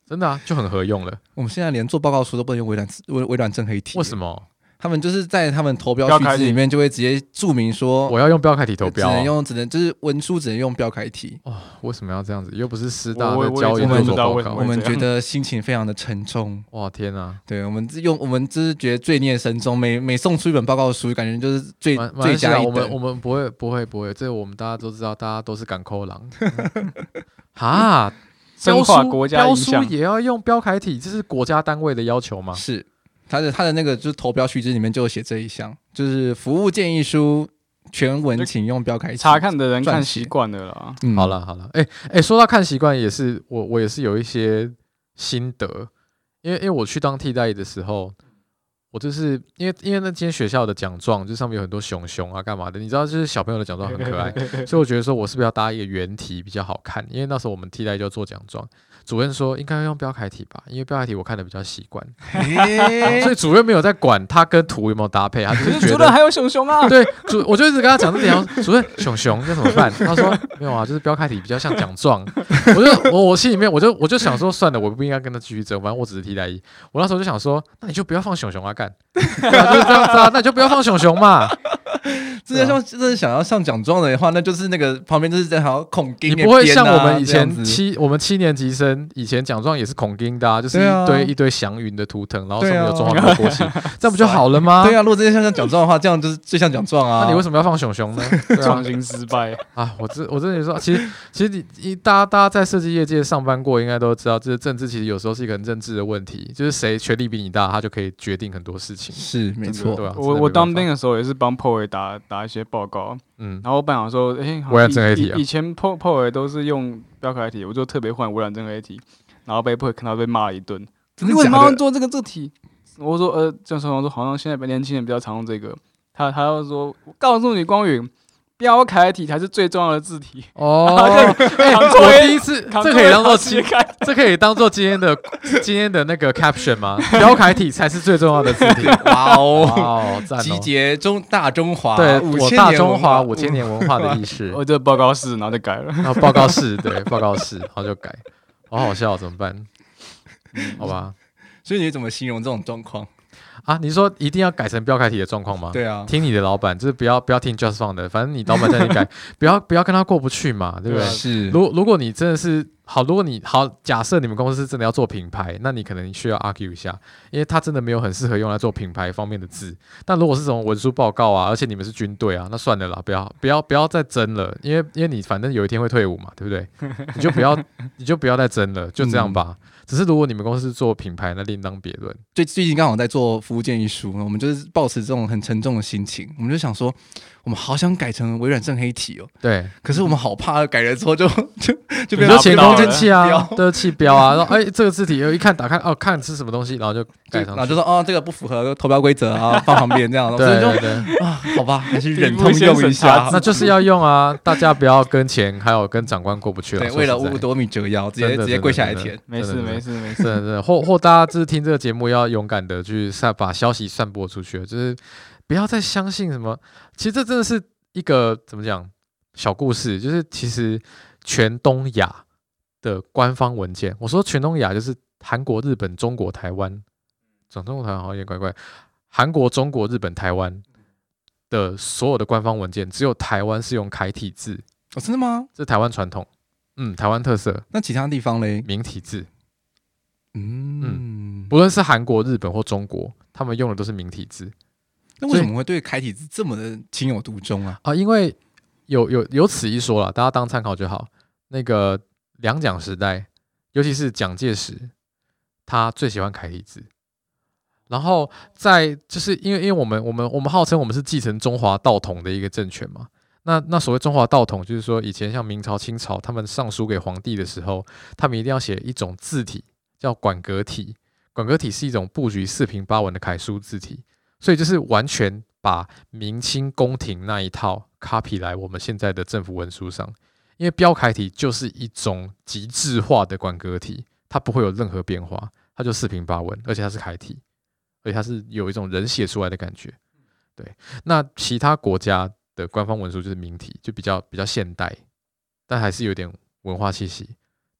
真的啊，就很合用了。
我们现在连做报告书都不能用微软微微软正黑体，
为什么？
他们就是在他们投标须知里面就会直接注明说，
我要用标楷体投标、哦，
只能用只能就是文书只能用标楷体。
哦，为什么要这样子？又不是师大的
教
研究报告，
我们觉得心情非常的沉重。
哇天啊！
对，我们用我们就是觉得罪孽深重，每每送出一本报告书，感觉就是最最佳一等。
我们我们不会不会不会，这个我们大家都知道，大家都是赶抠狼。哈，
深化国家
标书也要用标楷体，这是国家单位的要求吗？
是。他的他的那个就是投标须知里面就有写这一项，就是服务建议书全文请用标楷体。
查看的人看习惯了啦。
嗯、好了好了，哎、欸、哎、欸，说到看习惯，也是我我也是有一些心得，因为因为我去当替代役的时候，我就是因为因为那间学校的奖状就上面有很多熊熊啊干嘛的，你知道就是小朋友的奖状很可爱，所以我觉得说我是不是要搭一个圆体比较好看？因为那时候我们替代就要做奖状。主任说应该要用标楷体吧，因为标楷体我看的比较习惯，所以主任没有在管他跟图有没有搭配，他就是觉得
主任还有熊熊啊。
对，主我就一直跟他讲这点，主任熊熊要怎么办？他说没有啊，就是标楷体比较像奖状。我就我我心里面我就我就想说算了，我不应该跟他继续争，反正我只是替代役。我那时候就想说，那你就不要放熊熊啊，干，对啊，就是这样子啊，那你就不要放熊熊嘛。
真的像真的想要上奖状的话，那就是那个旁边就是在好像孔钉、啊，
你不会像我们以前七我们七年级生以前奖状也是孔钉的、啊，就是一堆、啊、一堆祥云的图腾，然后上面有中华民国国旗，这样不就好了吗？
对啊，如果真的像像奖状的话，这样就是最像奖状啊。
那你为什么要放熊熊呢？
创新失败
啊！我真我真的说，其实其实你大家大家在设计业界上班过，应该都知道，这政治其实有时候是一个很政治的问题，就是谁权力比你大，他就可以决定很多事情。
是没错，
对啊。
我我当兵的时候也是帮 P O E 打打一些报告。嗯，然后我本想说，哎、欸，
微软正黑体啊，
以前 P O E 都是用标楷体，我就特别换微软正黑体，然后被 P O E 看到被骂了一顿。你为什么要做这个这题？我说，呃，郑成龙说，好像现在年轻人比较常用这个。他他要说，我告诉你，光宇，标楷体才是最重要的字体。
哦，欸、我第一次，这可以当做今，这可以当做今天的今天的那个 caption 吗？标楷体才是最重要的字体。
哇哦，
哇哦，
集结中大中华，
对，
我
大中华五千年文化的意识。
我这报告室，然后就改了。
然后报告室，对，报告室，然后就改，好好笑，怎么办？好吧。
所以你怎么形容这种状况？
啊，你说一定要改成标楷体的状况吗？
对啊，
听你的老板，就是不要不要听 Just Font 的，反正你老板叫你改，不要不要跟他过不去嘛，对不对？
是。
如如果你真的是好，如果你好，假设你们公司真的要做品牌，那你可能需要 argue 一下，因为它真的没有很适合用来做品牌方面的字。但如果是这种文书报告啊，而且你们是军队啊，那算了啦，不要不要不要再争了，因为因为你反正有一天会退伍嘛，对不对？你就不要你就不要再争了，就这样吧。嗯，只是如果你们公司做品牌，那另当别论。
最最近刚好在做服务建议书，我们就是抱持这种很沉重的心情，我们就想说，我们好想改成微软正黑体哦。
对，
可是我们好怕改了之后就就就变
成前功尽弃啊，都是弃标啊。然后哎，这个字体一看打开哦，看是什么东西，然后就改上去，
然后就说哦，这个不符合投标规则啊，放旁边这样。
对对对
啊，好吧，还是忍痛用一下。
那就是要用啊，大家不要跟钱还有跟长官过不去了。
对，为了五斗米折腰，直接直接跪下来填。
没事没事没事。
真的真的，或或大家就是听这个节目要勇敢的去散把消息散播出去，就是不要再相信什么。其实这真的是一个怎么讲小故事，就是其实全东亚的官方文件，我说全东亚就是韩国、日本、中国、台湾，讲中国台湾好像有点怪怪。韩国、中国、日本、台湾的所有的官方文件，只有台湾是用楷体字。
哦，真的吗？
这是台湾传统，嗯，台湾特色。
那其他地方嘞？
明体字。
嗯,
嗯，不论是韩国、日本或中国，他们用的都是明体字。
那为什么会对楷体字这么的情有独钟啊？
啊，因为有有有此一说啦，大家当参考就好。那个两蒋时代，尤其是蒋介石，他最喜欢楷体字。然后在就是因为因为我们我们我们号称我们是继承中华道统的一个政权嘛。那那所谓中华道统，就是说以前像明朝、清朝，他们上书给皇帝的时候，他们一定要写一种字体。叫馆阁体，馆阁体是一种布局四平八稳的楷书字体，所以就是完全把明清宫廷那一套 copy 来我们现在的政府文书上。因为标楷体就是一种极致化的馆阁体，它不会有任何变化，它就四平八稳，而且它是楷体，而且它是有一种人写出来的感觉。对，那其他国家的官方文书就是明体，就比较比较现代，但还是有点文化气息。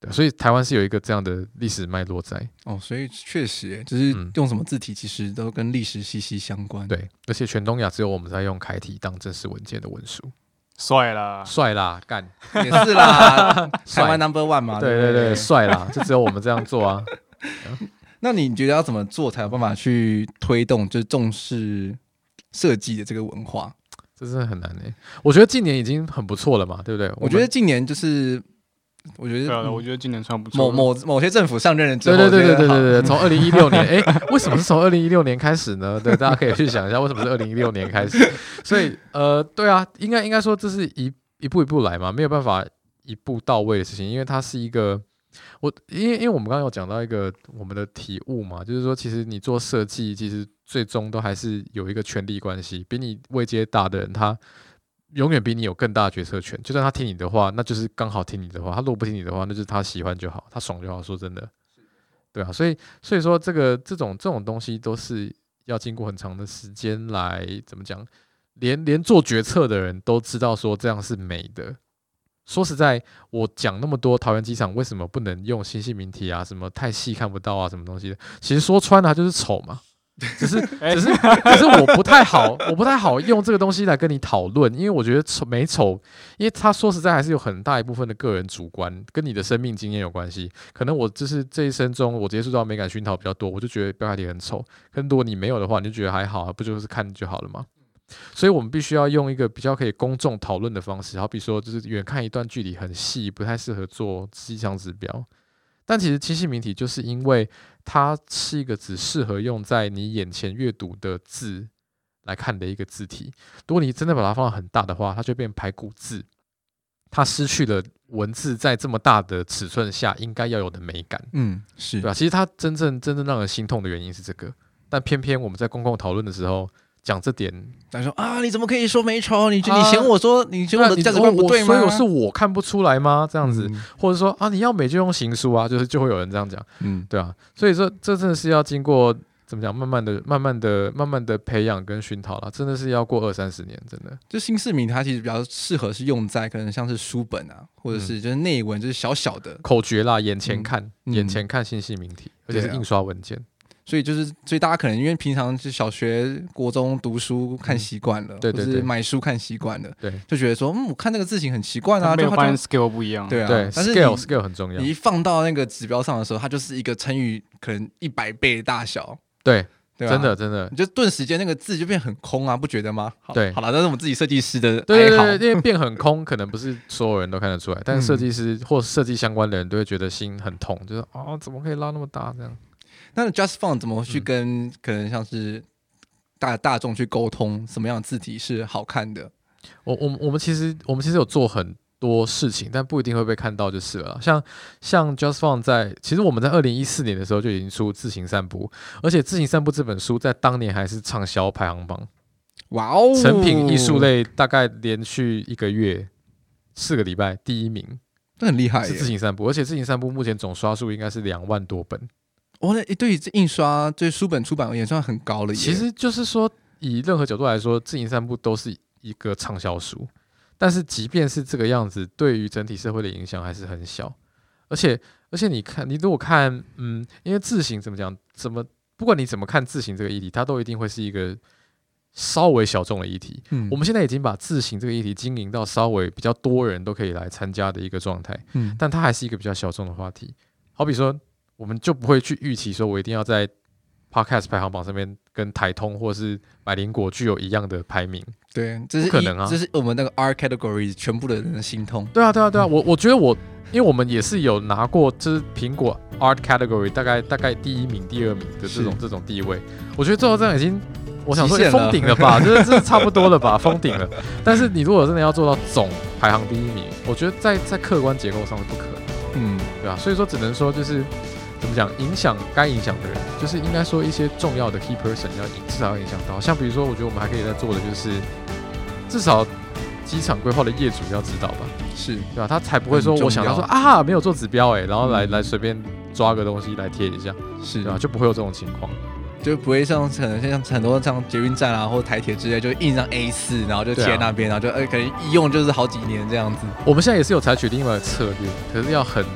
对，所以台湾是有一个这样的历史脉络在。
哦，所以确实，就是用什么字体，其实都跟历史息息相关。
对，而且全东亚只有我们在用楷体当正式文件的文书。
帅啦，
帅啦，干
也是啦，台湾 number one 嘛。
对对对，帅啦，就只有我们这样做啊。
那你觉得要怎么做才有办法去推动，就是重视设计的这个文化？
这真的很难诶、欸。我觉得近年已经很不错了嘛，对不对？
我觉得近年就是，我觉得，
对啊，我觉得今年算不错。
某某某些政府上任了之后，
对对对对对对对，从二零一六年，哎、欸，为什么是从二零一六年开始呢？对，大家可以去想一下，为什么是二零一六年开始？所以，呃，对啊，应该应该说这是一一步一步来嘛，没有办法一步到位的事情，因为它是一个。我因为因为我们刚刚有讲到一个我们的体悟嘛，就是说其实你做设计，其实最终都还是有一个权力关系，比你位阶大的人，他永远比你有更大的决策权。就算他听你的话，那就是刚好听你的话；他如果不听你的话，那就是他喜欢就好，他爽就好。说真的，对啊，所以所以说这个这种这种东西都是要经过很长的时间来怎么讲，连连做决策的人都知道说这样是美的。说实在，我讲那么多桃园机场为什么不能用新细明体啊，什么太细看不到啊，什么东西的，其实说穿了它就是丑嘛，只是只是只是我不太好，我不太好用这个东西来跟你讨论，因为我觉得丑美丑，因为他说实在还是有很大一部分的个人主观，跟你的生命经验有关系。可能我就是这一生中我接触到美感熏陶比较多，我就觉得标楷体很丑，可是如果你没有的话，你就觉得还好，不就是看就好了吗？所以我们必须要用一个比较可以公众讨论的方式，好比说就是远看一段距离很细，不太适合做机场指标。但其实清晰明体就是因为它是一个只适合用在你眼前阅读的字来看的一个字体。如果你真的把它放到很大的话，它就变排骨字，它失去了文字在这么大的尺寸下应该要有的美感。
嗯，是
对吧？其实它真正真正让人心痛的原因是这个，但偏偏我们在公共讨论的时候。讲这点，
他说啊，你怎么可以说美丑？你、啊、你嫌我说你嫌我的价值观不对吗？
所以我是我看不出来吗？这样子，嗯、或者说啊，你要美就用行书啊，就是就会有人这样讲，嗯，对啊。所以说这真的是要经过怎么讲，慢慢的、慢慢的、慢慢的培养跟熏陶啦，真的是要过二三十年，真的。
就新式明它其实比较适合是用在可能像是书本啊，或者是就是内文，就是小小的、嗯、
口诀啦，眼前看，嗯、眼前看新细明体，而且是印刷文件。
所以就是，所以大家可能因为平常是小学、国中读书看习惯了，嗯、对对对，或是买书看习惯了，对，就觉得说，嗯，我看那个字形很奇怪啊，
没有发现 scale 不一样，
对啊，
对，
但是
scale scale 很重要。
你一放到那个指标上的时候，它就是一个乘以可能一百倍的大小，
对，
对、啊，
真的真的，
你就顿时间那个字就变很空啊，不觉得吗？好
对，
好了，那是我们自己设计师的哀嚎，
对对对，因为变很空，可能不是所有人都看得出来，但是设计师或设计相关的人都会觉得心很痛，就是哦，怎么可以拉那么大这样？
那 Just Font 怎么去跟可能像是大大众去沟通，什么样的字体是好看的？
我我们我们其实我们其实有做很多事情，但不一定会被看到就是了。像像 Just Font 在其实我们在二零一四年的时候就已经出《自行散步》，而且《自行散步》这本书在当年还是畅销排行榜，
哇哦！
成品艺术类大概连续一个月四个礼拜第一名，
这很厉害耶。
是《自行散步》，而且《自行散步》目前总刷数应该是两万多本。
哦，那对于这印刷对书本出版而言算很高了耶。
其实就是说，以任何角度来说，《自行散步》都是一个畅销书，但是即便是这个样子，对于整体社会的影响还是很小。而且，而且你看，你如果看，嗯，因为字形怎么讲，怎么不管你怎么看字形这个议题，它都一定会是一个稍微小众的议题。嗯，我们现在已经把字形这个议题经营到稍微比较多人都可以来参加的一个状态。嗯，但它还是一个比较小众的话题。好比说。我们就不会去预期说，我一定要在 Podcast 排行榜上面跟台通或是百灵果具有一样的排名。
对，这是不可能啊！这是我们那个 R category 全部的人的心痛。
对啊，对啊，对啊！我我觉得我，因为我们也是有拿过，就是苹果 Art category 大概大概第一名、第二名的这种这种地位。我觉得最后这样已经，我想说封顶了吧，就是这差不多了吧，封顶了。但是你如果真的要做到总排行第一名，我觉得在在客观结构上是不可能。嗯，对啊，所以说只能说就是。怎么讲？影响该影响的人，就是应该说一些重要的 key person 要至少要影响到。像比如说，我觉得我们还可以再做的就是，至少机场规划的业主要知道吧，
是
对吧？他才不会说我想到说啊没有做指标哎、欸，然后来、嗯、来随便抓个东西来贴一下，
是
对吧？就不会有这种情况，
就不会像可能像很多像捷运站啊或台铁之类，就印上 A 四，然后就贴那边，啊、然后就呃可能一用就是好几年这样子。
我们现在也是有采取另外的策略，可是要很。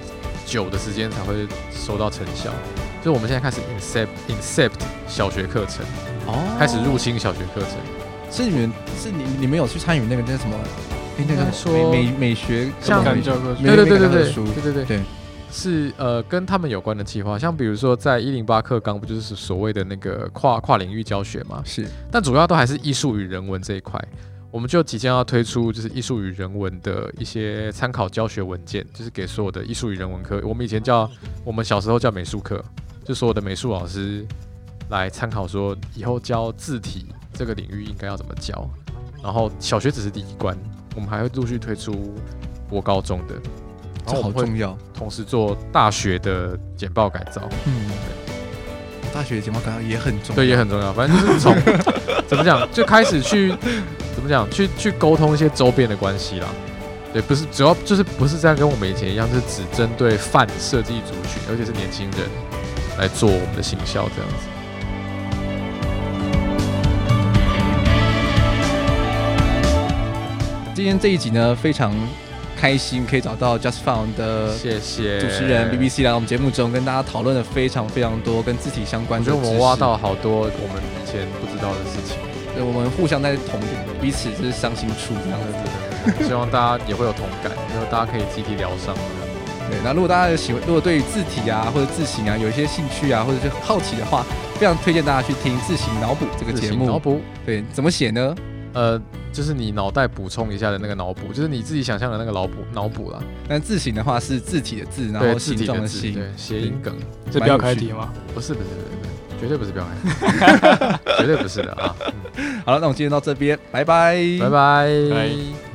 久的时间才会收到成效。就是我们现在开始 incept incept 小学课程，哦，开始入侵小学课程。
是你们是你你们有去参与那个那什么？哎，那个
说
美美学
像
教科书，
对对对对对
对
对对对，是呃跟他们有关的计划。像比如说在一零八课纲，不就是所谓的那个跨跨领域教学嘛？
是，但
主要都还是艺术与人文这一块。我们就即将要推出就是艺术与人文的一些参考教学文件，就是给所有的艺术与人文科。我们以前叫我们小时候叫美术课，就所有的美术老师来参考，说以后教字体这个领域应该要怎么教。然后小学只是第一关，我们还会陆续推出国高中的，
这好重要。
同时做大学的简报改造，嗯，
对，大学的简报改造也很重要，
对，也很重要。反正就是从怎么讲，就开始去怎么讲，去去沟通一些周边的关系啦。对，不是主要就是不是在跟我们以前一样，是只针对泛设计族群，而且是年轻人来做我们的行销这样子。
今天这一集呢，非常开心可以找到 Just Found 的
谢谢
主持人 B B C 来我们节目中跟大家讨论了非常非常多跟字体相关的知识。
我觉得我们挖到好多我们以前不知道的事情。
对，我们互相在同彼此就是伤心处这样
子。希望大家也会有同感，然后大家可以集体疗伤。
对，那如果大家喜欢，如果对于字体啊或者字形啊有一些兴趣啊，或者是好奇的话，非常推荐大家去听《字形脑补》这个节目。
脑补，
对，怎么写呢？
呃，就是你脑袋补充一下的那个脑补，就是你自己想象的那个脑补脑补啦。
但字形的话是字体的字，然后形状的形，
对，谐音梗。
是标楷体吗？
不是，不是，不是，绝对不是标楷体，绝对不是的啊。
好了，那我们今天到这边，拜拜，
拜拜，
拜。